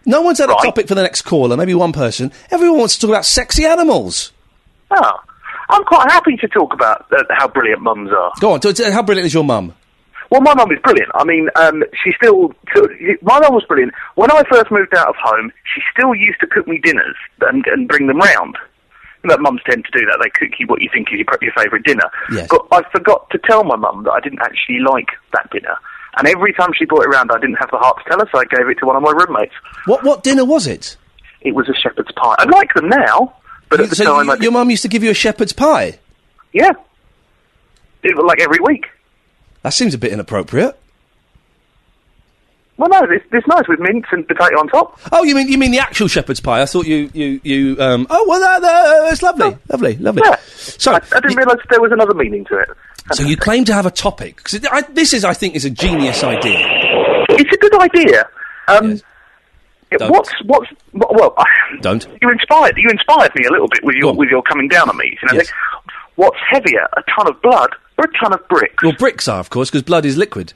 S1: No one's had a topic for the next caller, maybe one person. Everyone wants to talk about sexy animals.
S8: Oh, I'm quite happy to talk about uh, how brilliant mums are.
S1: Go on, t- t- how brilliant is your mum?
S8: Well, my mum is brilliant. I mean, um, she still... My mum was brilliant. When I first moved out of home, she still used to cook me dinners and, and bring them round. You know, mums tend to do that. They cook you what you think is your, your favourite dinner.
S1: Yes.
S8: But I forgot to tell my mum that I didn't actually like that dinner. And every time she brought it around, I didn't have the heart to tell her, so I gave it to one of my roommates.
S1: What what dinner was it?
S8: It was a shepherd's pie. I like them now, but at the
S1: so
S8: time...
S1: you,
S8: I
S1: your mum used to give you a shepherd's pie?
S8: Yeah. It was like every week.
S1: That seems a bit inappropriate.
S8: Well, no, it's, it's nice with mince and potato on top.
S1: Oh, you mean you mean the actual shepherd's pie? I thought you you you. Um, oh well, that, that, it's lovely, oh. lovely, lovely.
S8: Yeah.
S1: So
S8: I, I didn't realise there was another meaning to it.
S1: So you claim to have a topic because this is, I think, is a genius idea.
S8: It's a good idea. Um,
S1: yes.
S8: it, what's what's what, well?
S1: Don't.
S8: You inspired you inspired me a little bit with your with your coming down on me. You know,
S1: yes.
S8: What's heavier, a ton of blood or a ton of bricks?
S1: Well, bricks are, of course, because blood is liquid.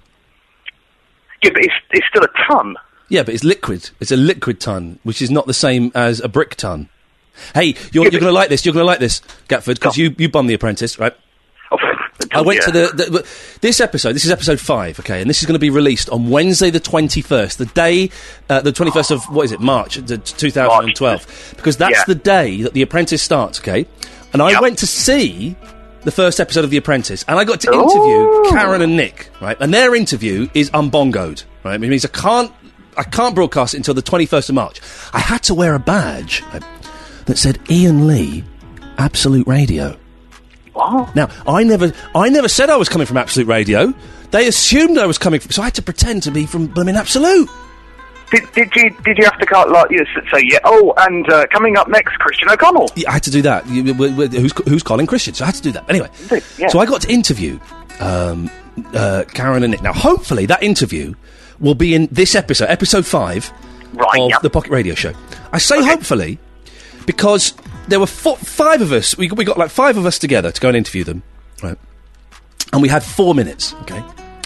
S8: Yeah, but it's, it's still a ton.
S1: Yeah, but it's liquid. It's a liquid ton, which is not the same as a brick ton. Hey, you're,
S8: yeah,
S1: you're going to like this. You're going to like this, Gatford, because you, you bummed The Apprentice, right?
S8: Oh,
S1: I went
S8: yeah.
S1: to the, the... This episode, this is episode five, okay, and this is going to be released on Wednesday the twenty-first, the day... Uh, the twenty-first of, what is it, March, the, twenty twelve. March. Because that's
S8: yeah.
S1: the day that The Apprentice starts, okay? And I
S8: yep.
S1: went to see... the first episode of The Apprentice, and I got to
S8: Ooh.
S1: interview Karen and Nick, right? And their interview is unbongoed, right? It means I can't, I can't broadcast it until the twenty-first of March. I had to wear a badge right, that said Ian Lee, Absolute Radio.
S8: What?
S1: Now, I never, I never said I was coming from Absolute Radio. They assumed I was coming from, so I had to pretend to be from blooming Absolute.
S8: Did, did you did you have to cut like you say yeah? Oh, and uh, coming up next, Christian O'Connell.
S1: Yeah, I had to do that. You, w- w- who's who's calling Christian? So I had to do that. Anyway,
S8: yeah.
S1: so I got to interview um, uh, Karen and Nick. Now, hopefully, that interview will be in this episode, episode five
S8: right,
S1: of
S8: yep.
S1: the Pocket Radio Show. I say
S8: okay.
S1: hopefully because there were four, five of us. We we got like five of us together to go and interview them, right? And we had four minutes. Okay.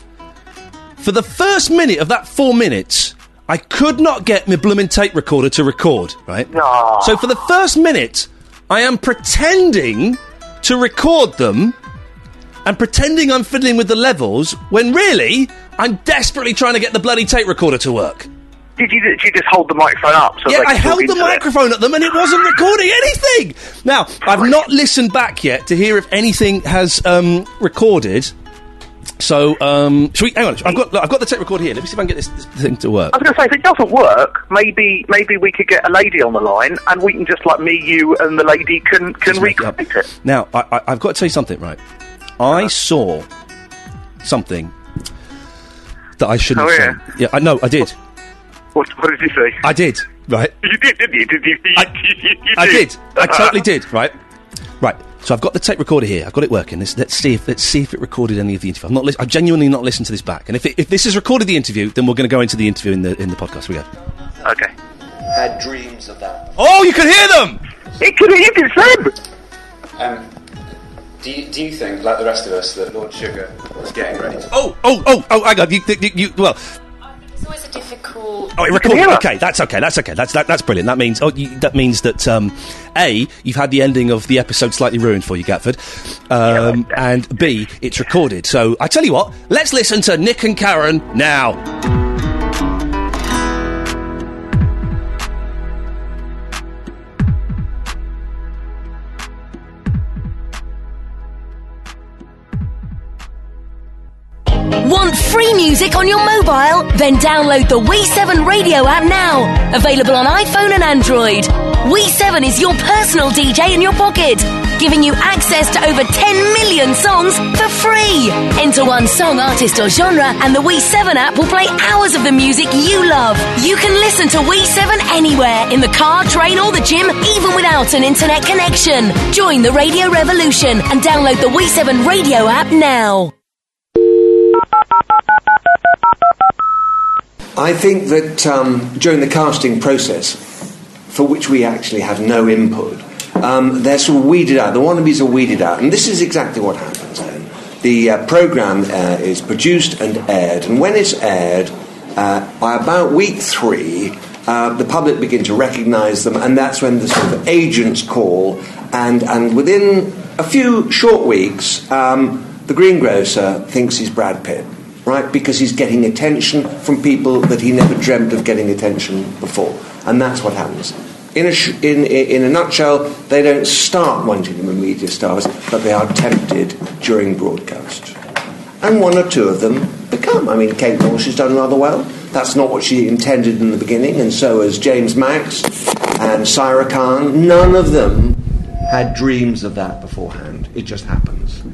S1: For the first minute of that four minutes. I could not get my blooming tape recorder to record, right?
S8: No.
S1: So for the first minute, I am pretending to record them and pretending I'm fiddling with the levels when really I'm desperately trying to get the bloody tape recorder to work.
S8: Did you, did you just hold the microphone up? So
S1: yeah,
S8: they
S1: I held the
S8: it?
S1: microphone at them and it wasn't recording anything. Now, I've not listened back yet to hear if anything has um, recorded. So, um, should we, hang on, I've got, look, I've got the tape recorder here. Let me see if I can get this, this thing to work.
S8: I was going to say, if it doesn't work, maybe maybe we could get a lady on the line and we can just, like me, you and the lady can, can recreate it, it.
S1: Now, I, I, I've got to tell you something, right? I uh-huh. saw something that I shouldn't
S8: oh,
S1: have
S8: yeah.
S1: seen. Yeah, I know, I did.
S8: What, what did you say?
S1: I did, right?
S8: You did, didn't you? Did you?
S1: I,
S8: you
S1: I did. I totally did, right? Right. So I've got the tape recorder here. I've got it working. Let's, let's see if let's see if it recorded any of the interview. I've not. Li- I've genuinely not listened to this back. And if it, if this has recorded the interview, then we're going to go into the interview in the in the podcast. We go.
S8: Okay.
S18: Had dreams of that.
S1: Oh, you can hear them.
S8: It could. You can see them.
S18: Um, do you, do you think, like the rest of us, that Lord Sugar was getting ready to...
S1: Oh, oh, oh, oh! I got you. You, you well.
S19: It's always a difficult.
S1: Oh, it recorded. Okay, that's okay. That's okay. That's that, that's brilliant. That means oh, you, that means that um, A, you've had the ending of the episode slightly ruined for you, Gatford, um, yeah, and B, it's recorded. So I tell you what, let's listen to Nick and Karen now.
S20: Want free music on your mobile? Then download the We seven radio app now. Available on iPhone and Android. We seven is your personal D J in your pocket, giving you access to over ten million songs for free. Enter one song, artist or genre, and the We seven app will play hours of the music you love. You can listen to We seven anywhere, in the car, train or the gym, even without an internet connection. Join the radio revolution and download the We seven radio app now.
S21: I think that um, during the casting process, for which we actually had no input, um, they're sort of weeded out. The wannabes are weeded out, and this is exactly what happens then. The uh, programme uh, is produced and aired, and when it's aired, uh, by about week three, uh, the public begin to recognise them, and that's when the sort of agents call, and, and within a few short weeks, um, the greengrocer thinks he's Brad Pitt, right? Because he's getting attention from people that he never dreamt of getting attention before. And that's what happens. In a, sh- in, in a nutshell, they don't start wanting to be media stars, but they are tempted during broadcast. And one or two of them become. I mean, Kate Walsh has done rather well. That's not what she intended in the beginning, and so has James Max and Syra Khan. None of them had dreams of that beforehand. It just happens.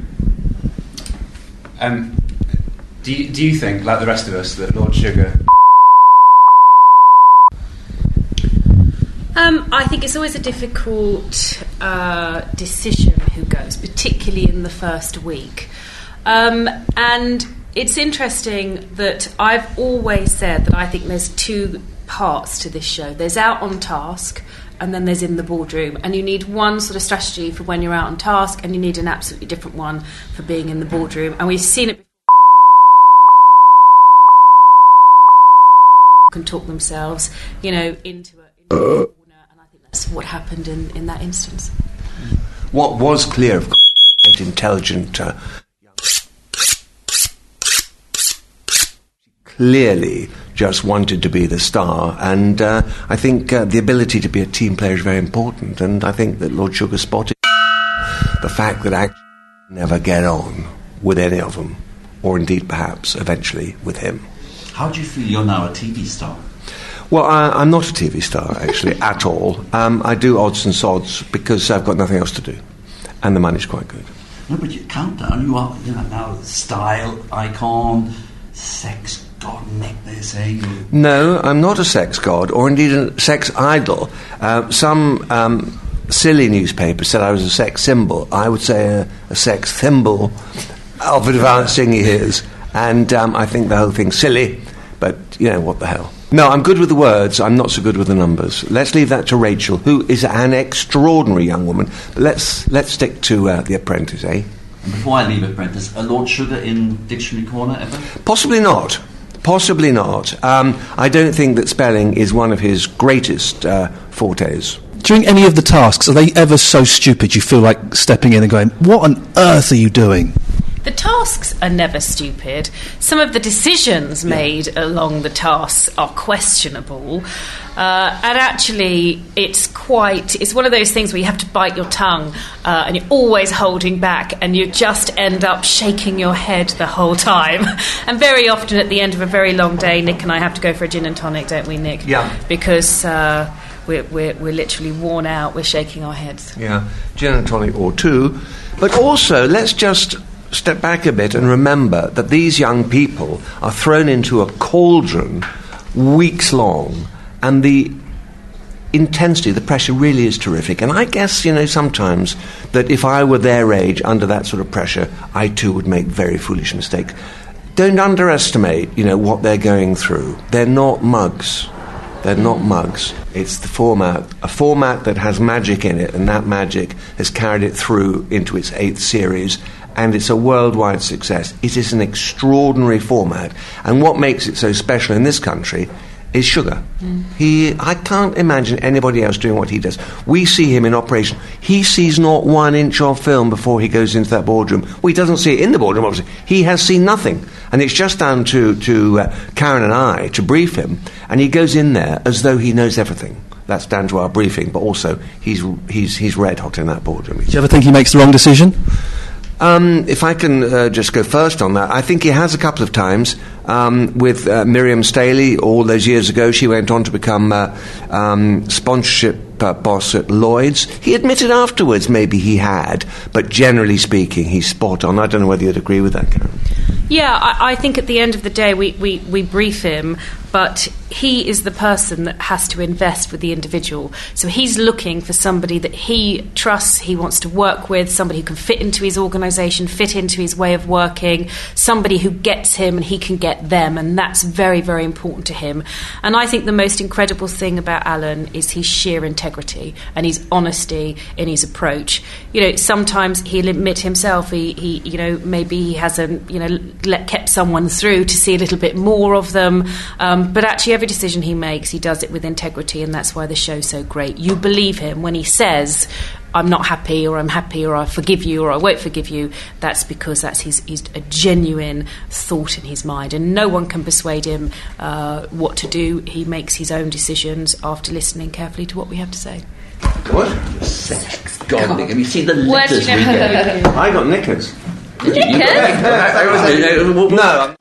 S18: Um, do you, do you think, like the rest of us, that Lord Sugar...
S19: Um, I think it's always a difficult uh, decision who goes, particularly in the first week. Um, and it's interesting that I've always said that I think there's two parts to this show. There's out on task, and then there's in the boardroom. And you need one sort of strategy for when you're out on task, and you need an absolutely different one for being in the boardroom. And we've seen it before. People can talk themselves, you know, into a, into a corner, and I think that's what happened in, in that instance.
S21: What was clear, of course, intelligent, uh, clearly just wanted to be the star, and uh, I think uh, the ability to be a team player is very important, and I think that Lord Sugar spotted the fact that actually never get on with any of them, or indeed perhaps eventually with him.
S2: How do you feel you're now a T V star?
S21: Well, I, I'm not a T V star, actually, at all. Um, I do odds and sods because I've got nothing else to do, and the money's quite good.
S2: No, but you Countdown, you are, you know, now style icon, sex god, Nick, they're saying.
S21: No, I'm not a sex god, or indeed a sex idol. Uh, some um, silly newspaper said I was a sex symbol. I would say a, a sex thimble of advancing years, and um, I think the whole thing's silly, but, you know, what the hell. No, I'm good with the words, I'm not so good with the numbers. Let's leave that to Rachel, who is an extraordinary young woman. But let's, let's stick to uh, The Apprentice, eh?
S2: And before I leave Apprentice, a Lord Sugar in Dictionary Corner ever?
S21: Possibly not. Possibly not. Um, I don't think that spelling is one of his greatest uh, fortes.
S1: During any of the tasks, are they ever so stupid you feel like stepping in and going, what on earth are you doing?
S19: The tasks are never stupid. Some of the decisions made along the tasks are questionable. Uh, and actually, it's quite... It's one of those things where you have to bite your tongue uh, and you're always holding back and you just end up shaking your head the whole time. And very often at the end of a very long day, Nick and I have to go for a gin and tonic, don't we, Nick?
S21: Yeah.
S19: Because... Uh, We're, we're, we're literally worn out. We're shaking our heads.
S21: Yeah, gin and tonic or two. But also, let's just step back a bit and remember that these young people are thrown into a cauldron weeks long, and the intensity, the pressure really is terrific. And I guess, you know, sometimes that if I were their age under that sort of pressure, I too would make very foolish mistakes. Don't underestimate, you know, what they're going through. They're not mugs. They're not mugs. It's the format, a format that has magic in it, and that magic has carried it through into its eighth series, and it's a worldwide success. It is an extraordinary format, and what makes it so special in this country is Sugar. Mm. He, I can't imagine anybody else doing what he does. We see him in operation. He sees not one inch of film before he goes into that boardroom. Well, he doesn't see it in the boardroom, obviously. He has seen nothing. And it's just down to, to uh, Karen and I to brief him, and he goes in there as though he knows everything. That's down to our briefing, but also he's, he's, he's red hot in that boardroom.
S1: Do you ever think he makes the wrong decision?
S21: Um, if I can uh, just go first on that, I think he has a couple of times. Um, with uh, Miriam Staley, all those years ago, she went on to become uh, um, sponsorship uh, boss at Lloyd's. He admitted afterwards maybe he had, but generally speaking, he's spot on. I don't know whether you'd agree with that, Karen.
S19: Yeah, I, I think at the end of the day, we, we, we brief him, but he is the person that has to invest with the individual. So he's looking for somebody that he trusts, he wants to work with, somebody who can fit into his organisation, fit into his way of working, somebody who gets him and he can get them, and that's very, very important to him. And I think the most incredible thing about Alan is his sheer integrity and his honesty in his approach. You know, sometimes he'll admit himself, he, he you know, maybe he hasn't, you know, let, kept someone through to see a little bit more of them. Um, Um, but actually, every decision he makes, he does it with integrity, and that's why the show's so great. You believe him when he says, I'm not happy, or I'm happy, or I forgive you, or I won't forgive you. That's because that's his, his a genuine thought in his mind, and no one can persuade him uh, what to do. He makes his own decisions after listening carefully to what we have to say.
S21: What?
S2: Sex gobbling. Have you seen the
S19: Where
S2: letters
S19: do you
S2: we
S19: know-
S2: get?
S21: I got knickers.
S2: No.
S21: No.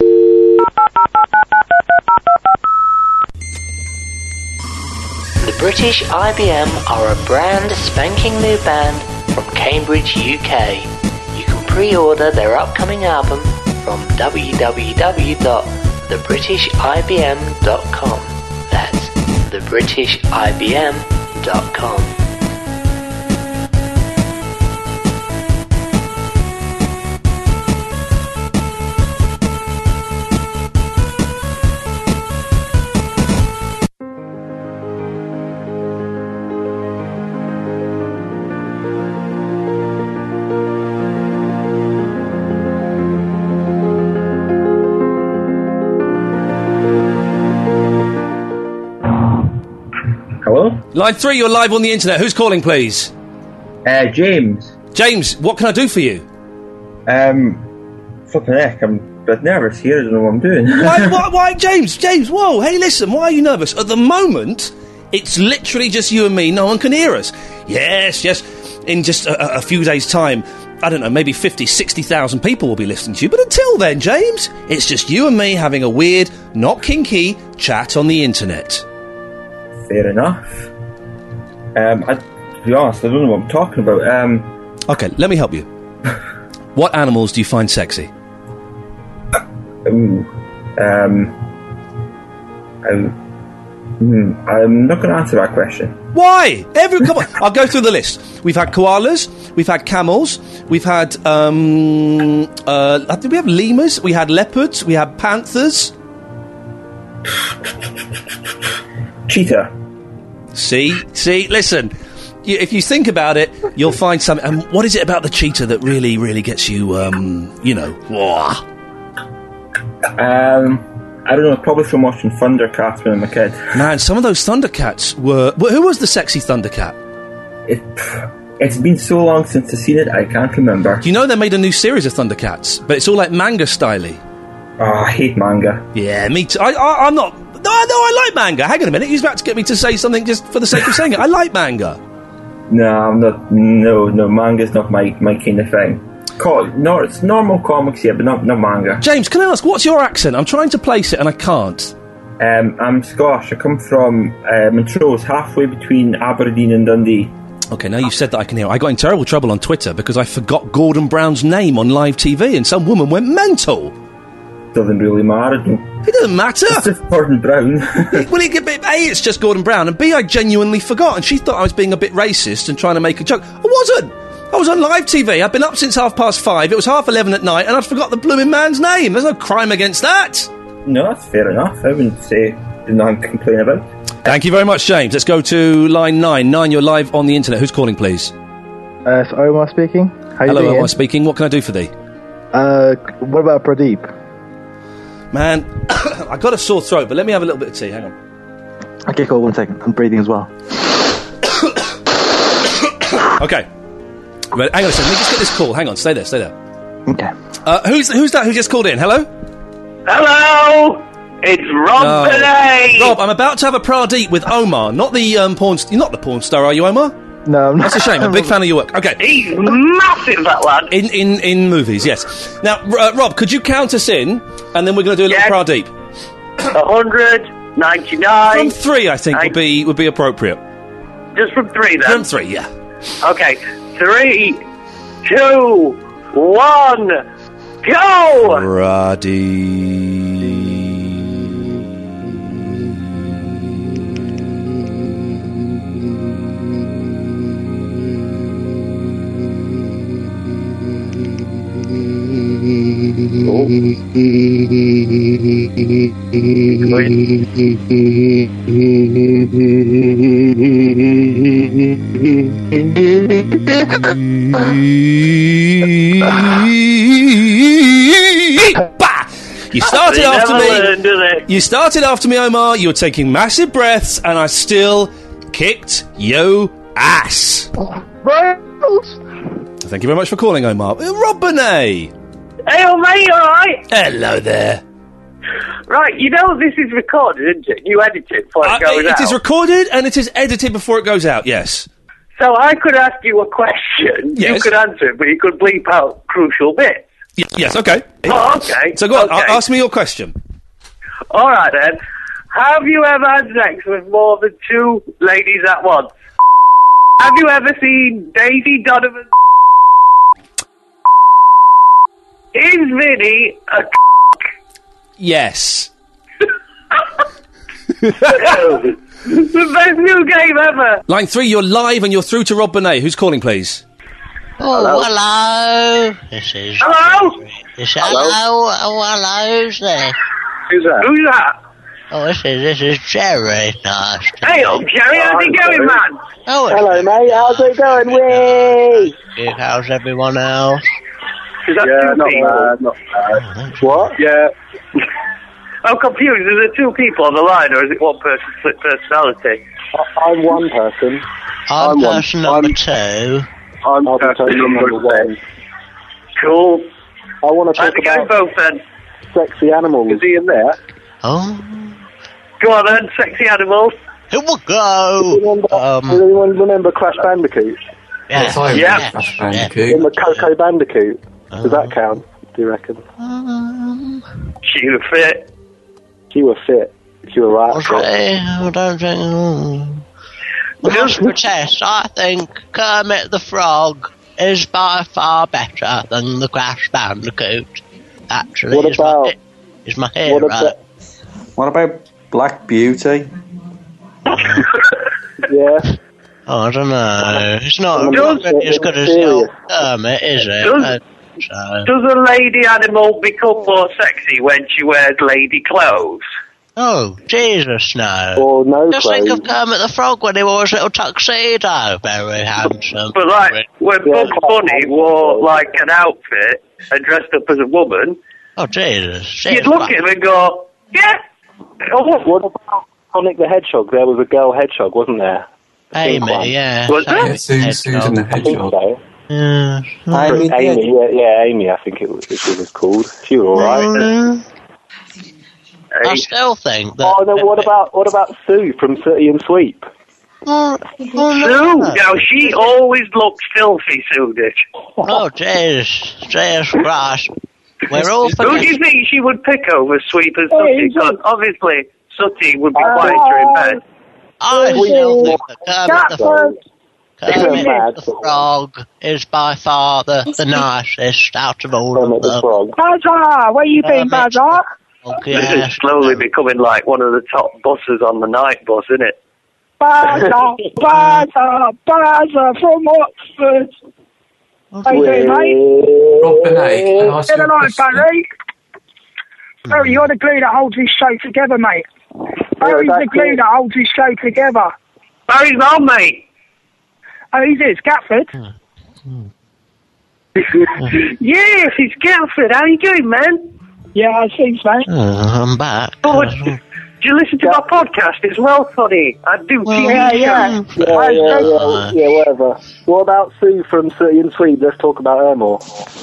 S3: The British I B M are a brand spanking new band from Cambridge, U K. You can pre-order their upcoming album from w w w dot the british i b m dot com. That's the british i b m dot com.
S1: Line three, you're live on the internet. Who's calling, please?
S17: Uh, James.
S1: James, what can I do for you?
S17: Um, flipping heck, I'm a bit nervous here. I don't know what I'm doing.
S1: why, why, why, James? James, whoa, hey, listen, why are you nervous? At the moment, it's literally just you and me. No one can hear us. Yes, yes. In just a, a few days' time, I don't know, maybe fifty, sixty thousand people will be listening to you. But until then, James, it's just you and me having a weird, not kinky chat on the internet.
S17: Fair enough. Um, I, to be honest, I don't know what I'm talking about. Um,
S1: okay, let me help you. What animals do you find sexy?
S17: Ooh, um, I'm, hmm, I'm not going to answer that question.
S1: Why? Every come on, I'll go through the list. We've had koalas, we've had camels, we've had um, uh, did we have lemurs? We had leopards, we had panthers.
S17: Cheetah.
S1: See, see, listen. You, if you think about it, you'll find something. And what is it about the cheetah that really, really gets you, um, you know, wah?
S17: Um, I don't know. Probably from watching Thundercats when I'm a kid.
S1: Man, some of those Thundercats were. Well, who was the sexy Thundercat?
S17: It, it's been so long since I've seen it, I can't remember.
S1: Do you know they made a new series of Thundercats, but it's all like manga styley?
S17: Oh, I hate manga.
S1: Yeah, me too. I, I, I'm not. No, no, I like manga. Hang on a minute. He's about to get me to say something just for the sake of saying it. I like manga.
S17: No, I'm not. No, no, manga's not my, my kind of thing. Co- no, it's normal comics, yeah, but not, not manga.
S1: James, can I ask, what's your accent? I'm trying to place it and I can't.
S17: Um, I'm Scottish. I come from uh, Montrose, halfway between Aberdeen and Dundee.
S1: Okay, now you've said that I can hear. I got in terrible trouble on Twitter because I forgot Gordon Brown's name on live T V and some woman went mental.
S17: Doesn't really matter.
S1: It doesn't matter.
S17: It's just Gordon Brown.
S1: Well, it, A, it's just Gordon Brown, and B, I genuinely forgot, and she thought I was being a bit racist and trying to make a joke. I wasn't. I was on live T V. I'd been up since half past five. It was half eleven at night, and I'd forgot the blooming man's name. There's no crime against that.
S17: No, that's fair enough. I wouldn't say there's nothing to complain about.
S1: Thank you very much, James. Let's go to line nine. Nine, you're live on the internet. Who's calling, please?
S22: Uh, it's Omar speaking. How you
S1: Hello,
S22: doing?
S1: Omar speaking. What can I do for thee?
S22: Uh, what about Pradeep?
S1: Man, I got a sore throat, but let me have a little bit of tea. Hang on.
S22: Okay, cool. One second. I'm breathing as well.
S1: Okay. Right, hang on a second. Let me just get this call. Hang on. Stay there. Stay there.
S22: Okay.
S1: Uh, who's who's that who just called in? Hello?
S23: Hello! It's Rob
S1: No.
S23: Benet!
S1: Rob, I'm about to have a Pradeep with Omar, not the um, porn. St- you're not the porn star, are you, Omar?
S22: No, I'm not.
S1: That's a shame. I'm a big fan of your work. Okay.
S23: He's massive, that lad.
S1: In in in movies, yes. Now, uh, Rob, could you count us in, and then we're going to do a little
S23: Yeah.
S1: Pradeep.
S23: one hundred, ninety-nine...
S1: From three, I think, would be would be appropriate.
S23: Just from three, then?
S1: From three, yeah.
S23: Okay. Three, two, one, go!
S1: Pradeep. Bah! You started
S23: They
S1: after
S23: never
S1: me.
S23: learn, do they?
S1: You started after me, Omar. You were taking massive breaths, and I still kicked yo ass. Thank you very much for calling, Omar. Uh, Rob Bonet.
S23: Hey, old mate, you alright?
S1: Hello there.
S23: Right, you know this is recorded, isn't it? You edit it before
S1: Uh,
S23: it goes
S1: it
S23: out.
S1: is recorded and it is edited before it goes out. Yes.
S23: So I could ask you a question. You
S1: Yes.
S23: could answer it, but you could bleep out crucial bits.
S1: Y- yes. Okay.
S23: Oh, okay.
S1: So go on.
S23: Okay.
S1: a- ask me your question.
S23: All right then. Have you ever had sex with more than two ladies at once? Have you ever seen Daisy Donovan? Is Vinny a
S1: Yes.
S23: the best new game ever?
S1: Line three, you're live and you're through to Rob Bonet. Who's calling, please?
S12: Oh, hello. This is.
S23: Hello?
S12: This, hello. Oh, hello. Who's there?
S23: Who's that? Who's that?
S12: Oh, this is this is Jerry. Nice. to
S23: Hey,
S12: meet
S23: old
S12: you.
S23: Jerry, how's it going, man?
S12: Oh,
S23: Hello, mate. How's it going? Whee!
S12: Hey, how's everyone else?
S23: Is that
S9: Yeah,
S23: two
S9: not
S23: people?
S9: bad, not bad. What?
S23: Yeah. I'm confused. Is there two people on the line, or is it one person's split personality?
S9: I- I'm one person.
S12: I'm,
S9: I'm one-
S12: person number
S9: I'm-
S12: two.
S9: I'm person number one.
S23: Cool.
S9: I want to
S23: How's
S9: talk
S23: it going,
S9: about
S23: both then?
S9: sexy animals. Is he in there?
S12: Oh.
S23: Go on then, sexy animals.
S12: Here we go.
S9: Remember,
S12: Um,
S9: does anyone remember Crash Bandicoot?
S15: Yes, I remember
S23: Yeah.
S15: Crash Bandicoot.
S9: In the Coco Bandicoot. Does that count, do you reckon?
S23: She was fit.
S9: She was fit. She was right.
S12: Okay, I don't think. Mm. Well, I protest. I think Kermit the Frog is by far better than the Crash Bandicoot. Actually,
S9: What
S12: is my,
S9: about-
S12: is my hero.
S9: What about...
S4: What about Black Beauty?
S9: Yeah.
S12: Oh, I don't know. It's not
S23: Does-
S12: really as good as the old Kermit, is it?
S23: Does-
S12: I think so.
S23: Does a lady animal become more sexy when she wears lady clothes?
S12: Oh, Jesus, no.
S9: Or no
S12: Just
S9: clothes.
S12: think of Kermit the Frog when he wore his little tuxedo. Very handsome.
S23: But like, when
S9: Yeah,
S23: Bugs
S9: quite
S23: Bunny wore like an outfit and dressed up as a woman,
S12: Oh, Jesus.
S23: you'd look at him and go, yeah. Oh,
S9: What about Sonic the Hedgehog? There was a girl hedgehog, wasn't there?
S12: Amy,
S9: one.
S12: yeah.
S23: Was
S12: Same
S23: there?
S15: Yeah, Su-
S12: head
S15: Susan the
S12: dog.
S9: I think
S15: Hedgehog.
S9: so.
S12: Yeah.
S4: Amy,
S9: Amy, yeah, yeah, Amy, I think it was, she was called. She was alright.
S12: Mm. I
S23: Hey,
S12: still think that.
S9: Oh no, what about what about Sue from City and Sweep?
S12: Oh, oh,
S23: Sue,
S12: no.
S23: now she always looked filthy, Sue did.
S12: Oh, Jesus. Jesus Christ. We're all
S23: Who do you
S12: forgetting.
S23: think she would pick over Sweep and
S9: Hey,
S23: Sooty?
S9: he's
S23: 'Cause obviously Sooty would be
S9: Uh,
S23: quieter in bed.
S12: I still think that Kermit the,
S9: Kermit.
S12: Kermit
S9: Mad.
S12: the Frog is by far the, the nicest out of all
S9: Kermit
S12: of
S9: the
S12: them.
S9: Frog.
S5: Bazaar, where you been,
S12: Kermit.
S5: Bazaar?
S12: Oh,
S23: This is
S12: yes.
S23: slowly becoming like one of the top buses on the night bus, isn't it?
S5: Bazaar, Bazaar, Bazaar from Oxford. How you doing, mate?
S15: Rob Bonet, can I ask
S5: Get
S15: you a
S5: along,
S15: question?
S5: Barry. Barry, you're the glue that holds this show together, mate. Barry's the glue that holds this show together.
S23: Barry's on, mate.
S5: Oh, who's this? Gatford?
S23: Yes, it's Guildford. How you doing, man?
S5: Yeah, I think so.
S12: Oh, I'm back.
S23: Oh, do you listen to my podcast? It's well funny. I do T V
S5: yeah,
S23: shows.
S5: yeah.
S9: Yeah, yeah, yeah, yeah, whatever. What about Sue from City and Sweep? Let's talk about her more.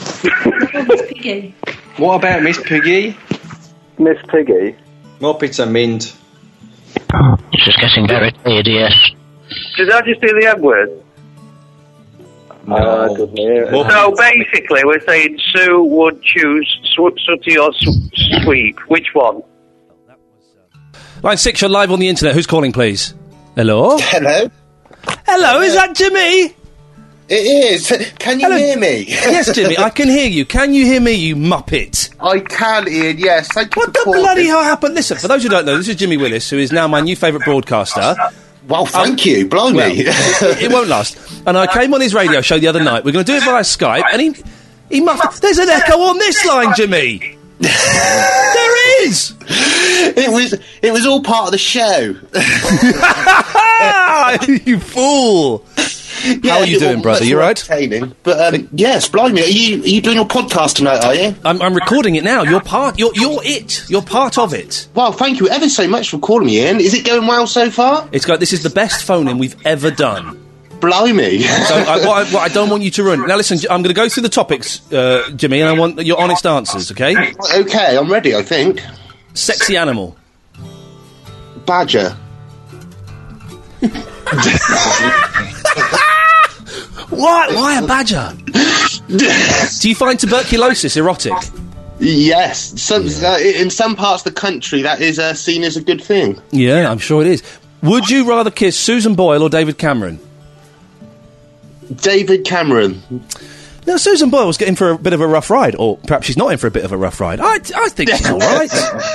S4: What about Miss Piggy?
S9: Miss Piggy.
S4: Muppets and Mint.
S12: This is getting very tedious.
S23: Did I just do the M word?
S9: No. Uh, I couldn't hear it.
S23: So basically, we're saying Sue would choose Sw- Sooty or Sw- Sweep. Which one?
S1: Line six, you're live on the internet. Who's calling, please? Hello?
S6: Hello?
S1: Hello, is that Jimmy?
S6: It is. Can you
S1: Hello.
S6: hear me?
S1: Yes, Jimmy, I can hear you. Can you hear me, you muppet?
S6: I can, Ian, yes. Thank you
S1: What
S6: for
S1: the
S6: calling.
S1: bloody hell happened? Listen, for those who don't know, this is Jimmy Willis, who is now my new favourite broadcaster.
S6: Well, thank
S1: Um,
S6: you. Blimey.
S1: Well, it, it won't last. And I came on his radio show the other night. We're going to do it via Skype, and he... he muffled... There's an echo on this line, Jimmy! There is!
S6: It was it was all part of the show.
S1: You fool! How are you doing,
S6: well,
S1: brother?
S6: that's
S1: You right?
S6: entertaining. But um, yes, blimey, are you are you doing your podcast tonight? Are you?
S1: I'm, I'm recording it now. You're part. You're you're it. You're part of it.
S6: Well, thank you ever so much for calling me in. Is it going well so far?
S1: It's got. This is the best phone-in we've ever done.
S6: Blimey.
S1: So I, what, I, what I don't want you to ruin. Now listen, I'm going to go through the topics, uh, Jimmy, and I want your honest answers. Okay?
S6: Okay, I'm ready. I think.
S1: Sexy animal.
S6: Badger.
S1: Why? Why a badger? Do you find tuberculosis erotic?
S6: Yes, some, uh, in some parts of the country that is uh, seen as a good thing.
S1: Yeah, I'm sure it is. Would you rather kiss Susan Boyle or David Cameron?
S6: David Cameron.
S1: Now, Susan Boyle was getting for a bit of a rough ride, or perhaps she's not in for a bit of a rough ride. I, I think she's all right.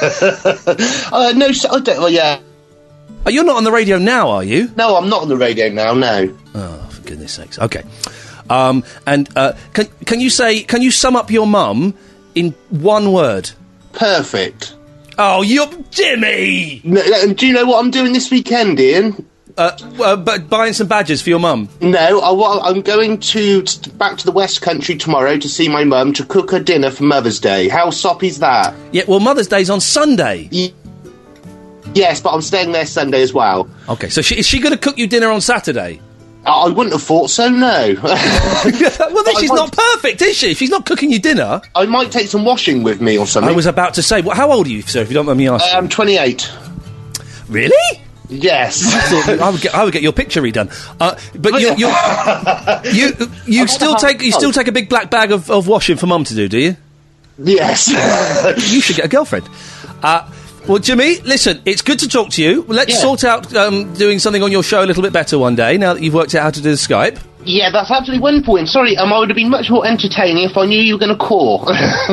S6: uh, no, so, I don't, well, yeah.
S1: Oh, you're not on the radio now, are you?
S6: No, I'm not on the radio now, no.
S1: Oh, for goodness sakes. Okay. Um, and uh, can, can you say, can you sum up your mum in one word?
S6: Perfect.
S1: Oh, you're Jimmy!
S6: No, no, do you know what I'm doing this weekend, Ian?
S1: Uh, uh, but buying some badges for your mum?
S6: No, I, well, I'm going to t- back to the West Country tomorrow to see my mum to cook her dinner for Mother's Day. How soppy's that?
S1: Yeah, well, Mother's Day's on Sunday.
S6: Y- yes, but I'm staying there Sunday as well.
S1: Okay, so she, is she going to cook you dinner on Saturday?
S6: I wouldn't have thought so, no.
S1: Well, then she's
S6: might,
S1: not perfect, is she? If she's not cooking you dinner...
S6: I might take some washing with me or something.
S1: I was about to say, well, how old are you, sir, if you don't mind me asking?
S6: I'm twenty-eight.
S1: Really?
S6: Yes.
S1: I thought I would get, I would get your picture redone. Uh, but you, you, you, you still take you still take a big black bag of, of washing for Mum to do, do you?
S6: Yes.
S1: You should get a girlfriend. Uh, well, Jimmy, listen, it's good to talk to you. Let's
S6: Yeah.
S1: sort out um, doing something on your show a little bit better one day, now that you've worked out how to do the Skype.
S6: Yeah, that's absolutely wonderful. And sorry, um, I would have been much more entertaining if I knew you were going to call.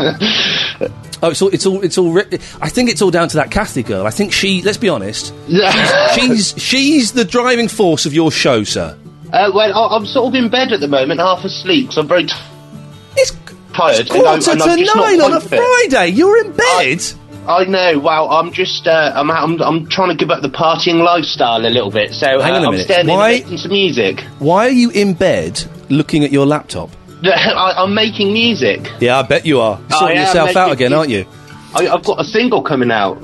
S1: Oh, it's all, it's all, it's all. Ri- I think it's all down to that Kathy girl. I think she. Let's be honest. she's she's the driving force of your show, sir.
S6: Uh, well, I- I'm sort of in bed at the moment, half asleep, so I'm very t-
S1: it's
S6: tired.
S1: It's quarter
S6: and I, and I'm
S1: to
S6: just not
S1: nine on a
S6: quite fit.
S1: Friday. You're in bed.
S6: I, I know. Well, I'm just. Uh, I'm, I'm. I'm trying to give up the partying lifestyle a little bit. So
S1: Hang
S6: uh,
S1: on a
S6: I'm
S1: minute.
S6: staying
S1: Why-
S6: in making some music.
S1: Why are you in bed looking at your laptop?
S6: I, I'm making music.
S1: Yeah, I bet you are. You're
S6: I
S1: sorting
S6: am
S1: yourself out
S6: making
S1: again, aren't you?
S6: I, I've got a single coming out.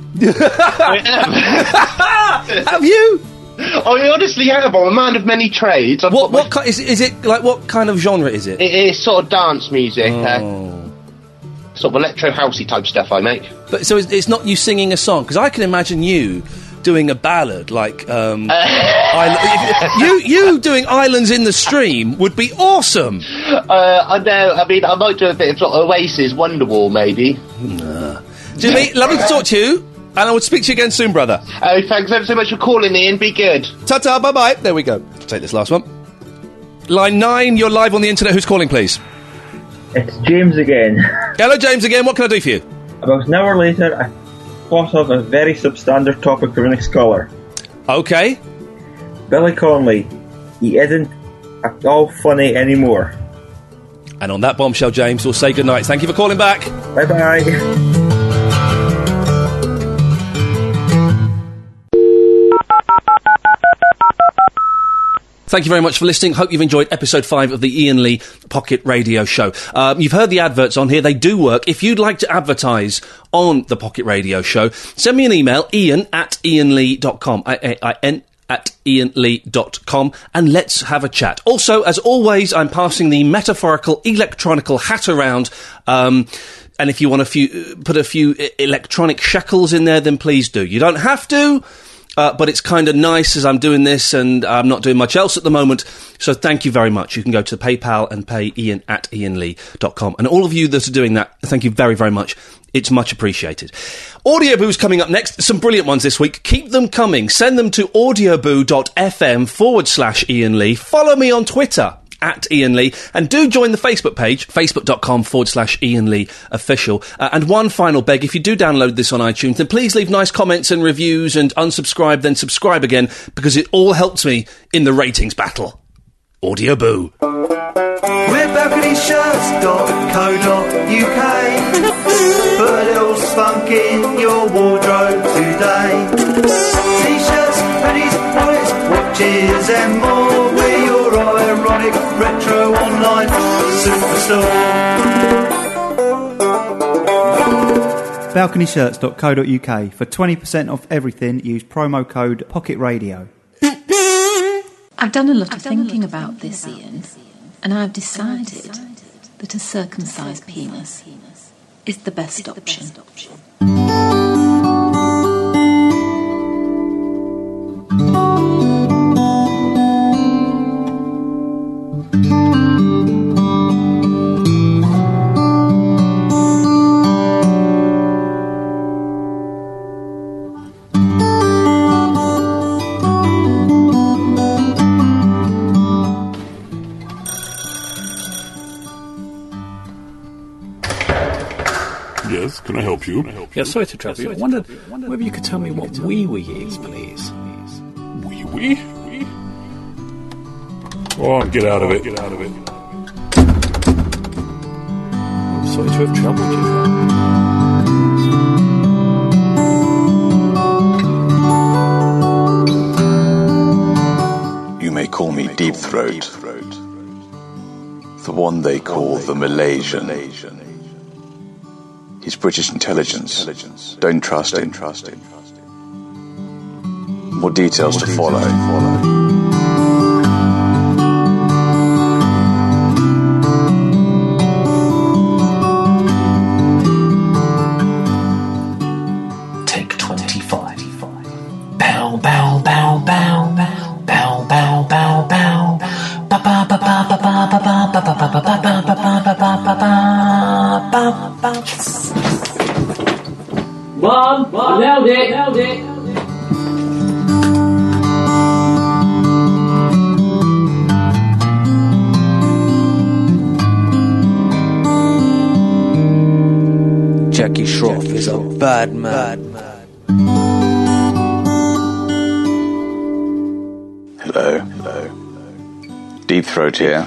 S1: Have you?
S6: I honestly have. I'm a man of many trades. I've
S1: What?
S6: got
S1: What? Ki- is, is it like? What kind of genre is it?
S6: It is sort of dance music,
S1: Oh.
S6: uh, sort of electro housey type stuff I make.
S1: But so it's, it's not you singing a song, because I can imagine you doing a ballad like um, Isla- you you doing Islands in the Stream would be awesome.
S6: Uh, I know. I mean, I might do a bit of sort of Oasis, Wonderwall, maybe.
S1: Nah. Jimmy, lovely to talk to you, and I will speak to you again soon, brother.
S6: Oh, thanks ever so much for calling, Ian. Be good.
S1: Ta-ta, bye-bye. There we go. Take this last one. Line nine, you're live on the internet. Who's calling, please?
S7: It's James again.
S1: Hello, James again. What can I do for you?
S7: About an hour later, I thought of a very substandard topic for the next caller.
S1: Okay.
S7: Billy Connolly. He isn't at all funny anymore.
S1: And on that bombshell, James, we'll say goodnight. Thank you for calling back.
S7: Bye-bye.
S1: Thank you very much for listening. Hope you've enjoyed episode five of the Ian Lee Pocket Radio Show. Um, you've heard the adverts on here. They do work. If you'd like to advertise on the Pocket Radio Show, send me an email, ian at ianlee dot com. I I N at ianlee dot com, and let's have a chat. Also, as always, I'm passing the metaphorical electronical hat around. Um, and if you want a few, put a few electronic shekels in there, then please do. You don't have to. Uh, but it's kind of nice as I'm doing this, and I'm not doing much else at the moment. So thank you very much. You can go to PayPal and pay Ian at ianlee dot com. And all of you that are doing that, thank you very, very much. It's much appreciated. Audioboo's coming up next. Some brilliant ones this week. Keep them coming. Send them to audioboo.fm forward slash Ian Lee. Follow me on Twitter at Ian Lee, and do join the Facebook page, facebook.com forward slash Ian Lee official. Uh, and one final beg, if you do download this on iTunes, then please leave nice comments and reviews, and unsubscribe, then subscribe again, because it all helps me in the ratings battle. Audio Boo.
S10: We're balcony shirts dot co dot U K. Put a little spunk in your wardrobe today. T-shirts, hoodies, wallets, watches and more. We're your Metro Online Superstore.
S11: balcony shirts dot co dot uk. For twenty percent off everything, use promo code Pocket Radio.
S13: I've done a lot of thinking about this, Ian, and I've decided that a circumcised penis is the best option.
S14: Yes, can I help you?
S24: Yeah, sorry to trouble you. I wondered whether you could tell me what wee wee is, please.
S14: Wee wee? Oh, get out of it. Get out of it.
S24: I'm sorry to have troubled
S25: you. You may call me Deep Throat, the one they call the Malaysian. He's British intelligence. Don't trust him. More details to follow.
S26: Take twenty-five. Bow, bow, bow, bow, bow, bow, bow, bow, bow. Ba ba ba ba ba ba ba ba ba ba ba ba ba ba ba ba ba ba.
S27: Mom, Mom, nailed it, nailed it.
S28: Jackie Shroff is a bad man.
S25: Hello, hello. Deep Throat here.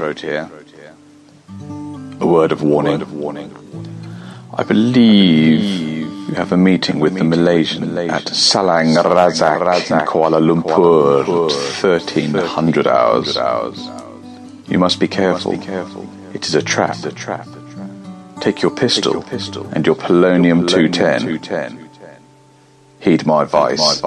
S25: A word of warning. I believe you have a meeting with the Malaysian at Salang Razak in Kuala Lumpur at thirteen hundred hours. You must be careful. It is a trap. Take your pistol and your polonium two ten. Heed my advice.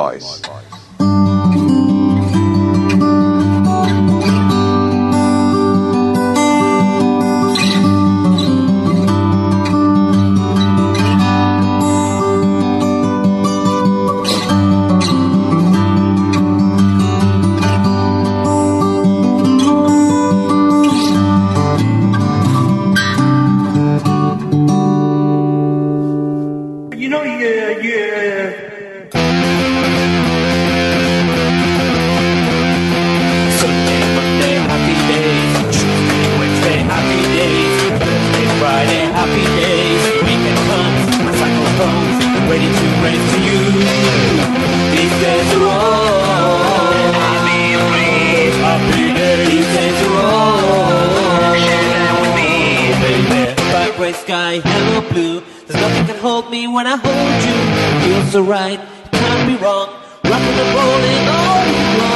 S27: Sky, hello blue. There's nothing can hold me when I hold you. Feels so right, can't be wrong. Rocking and rolling all night long.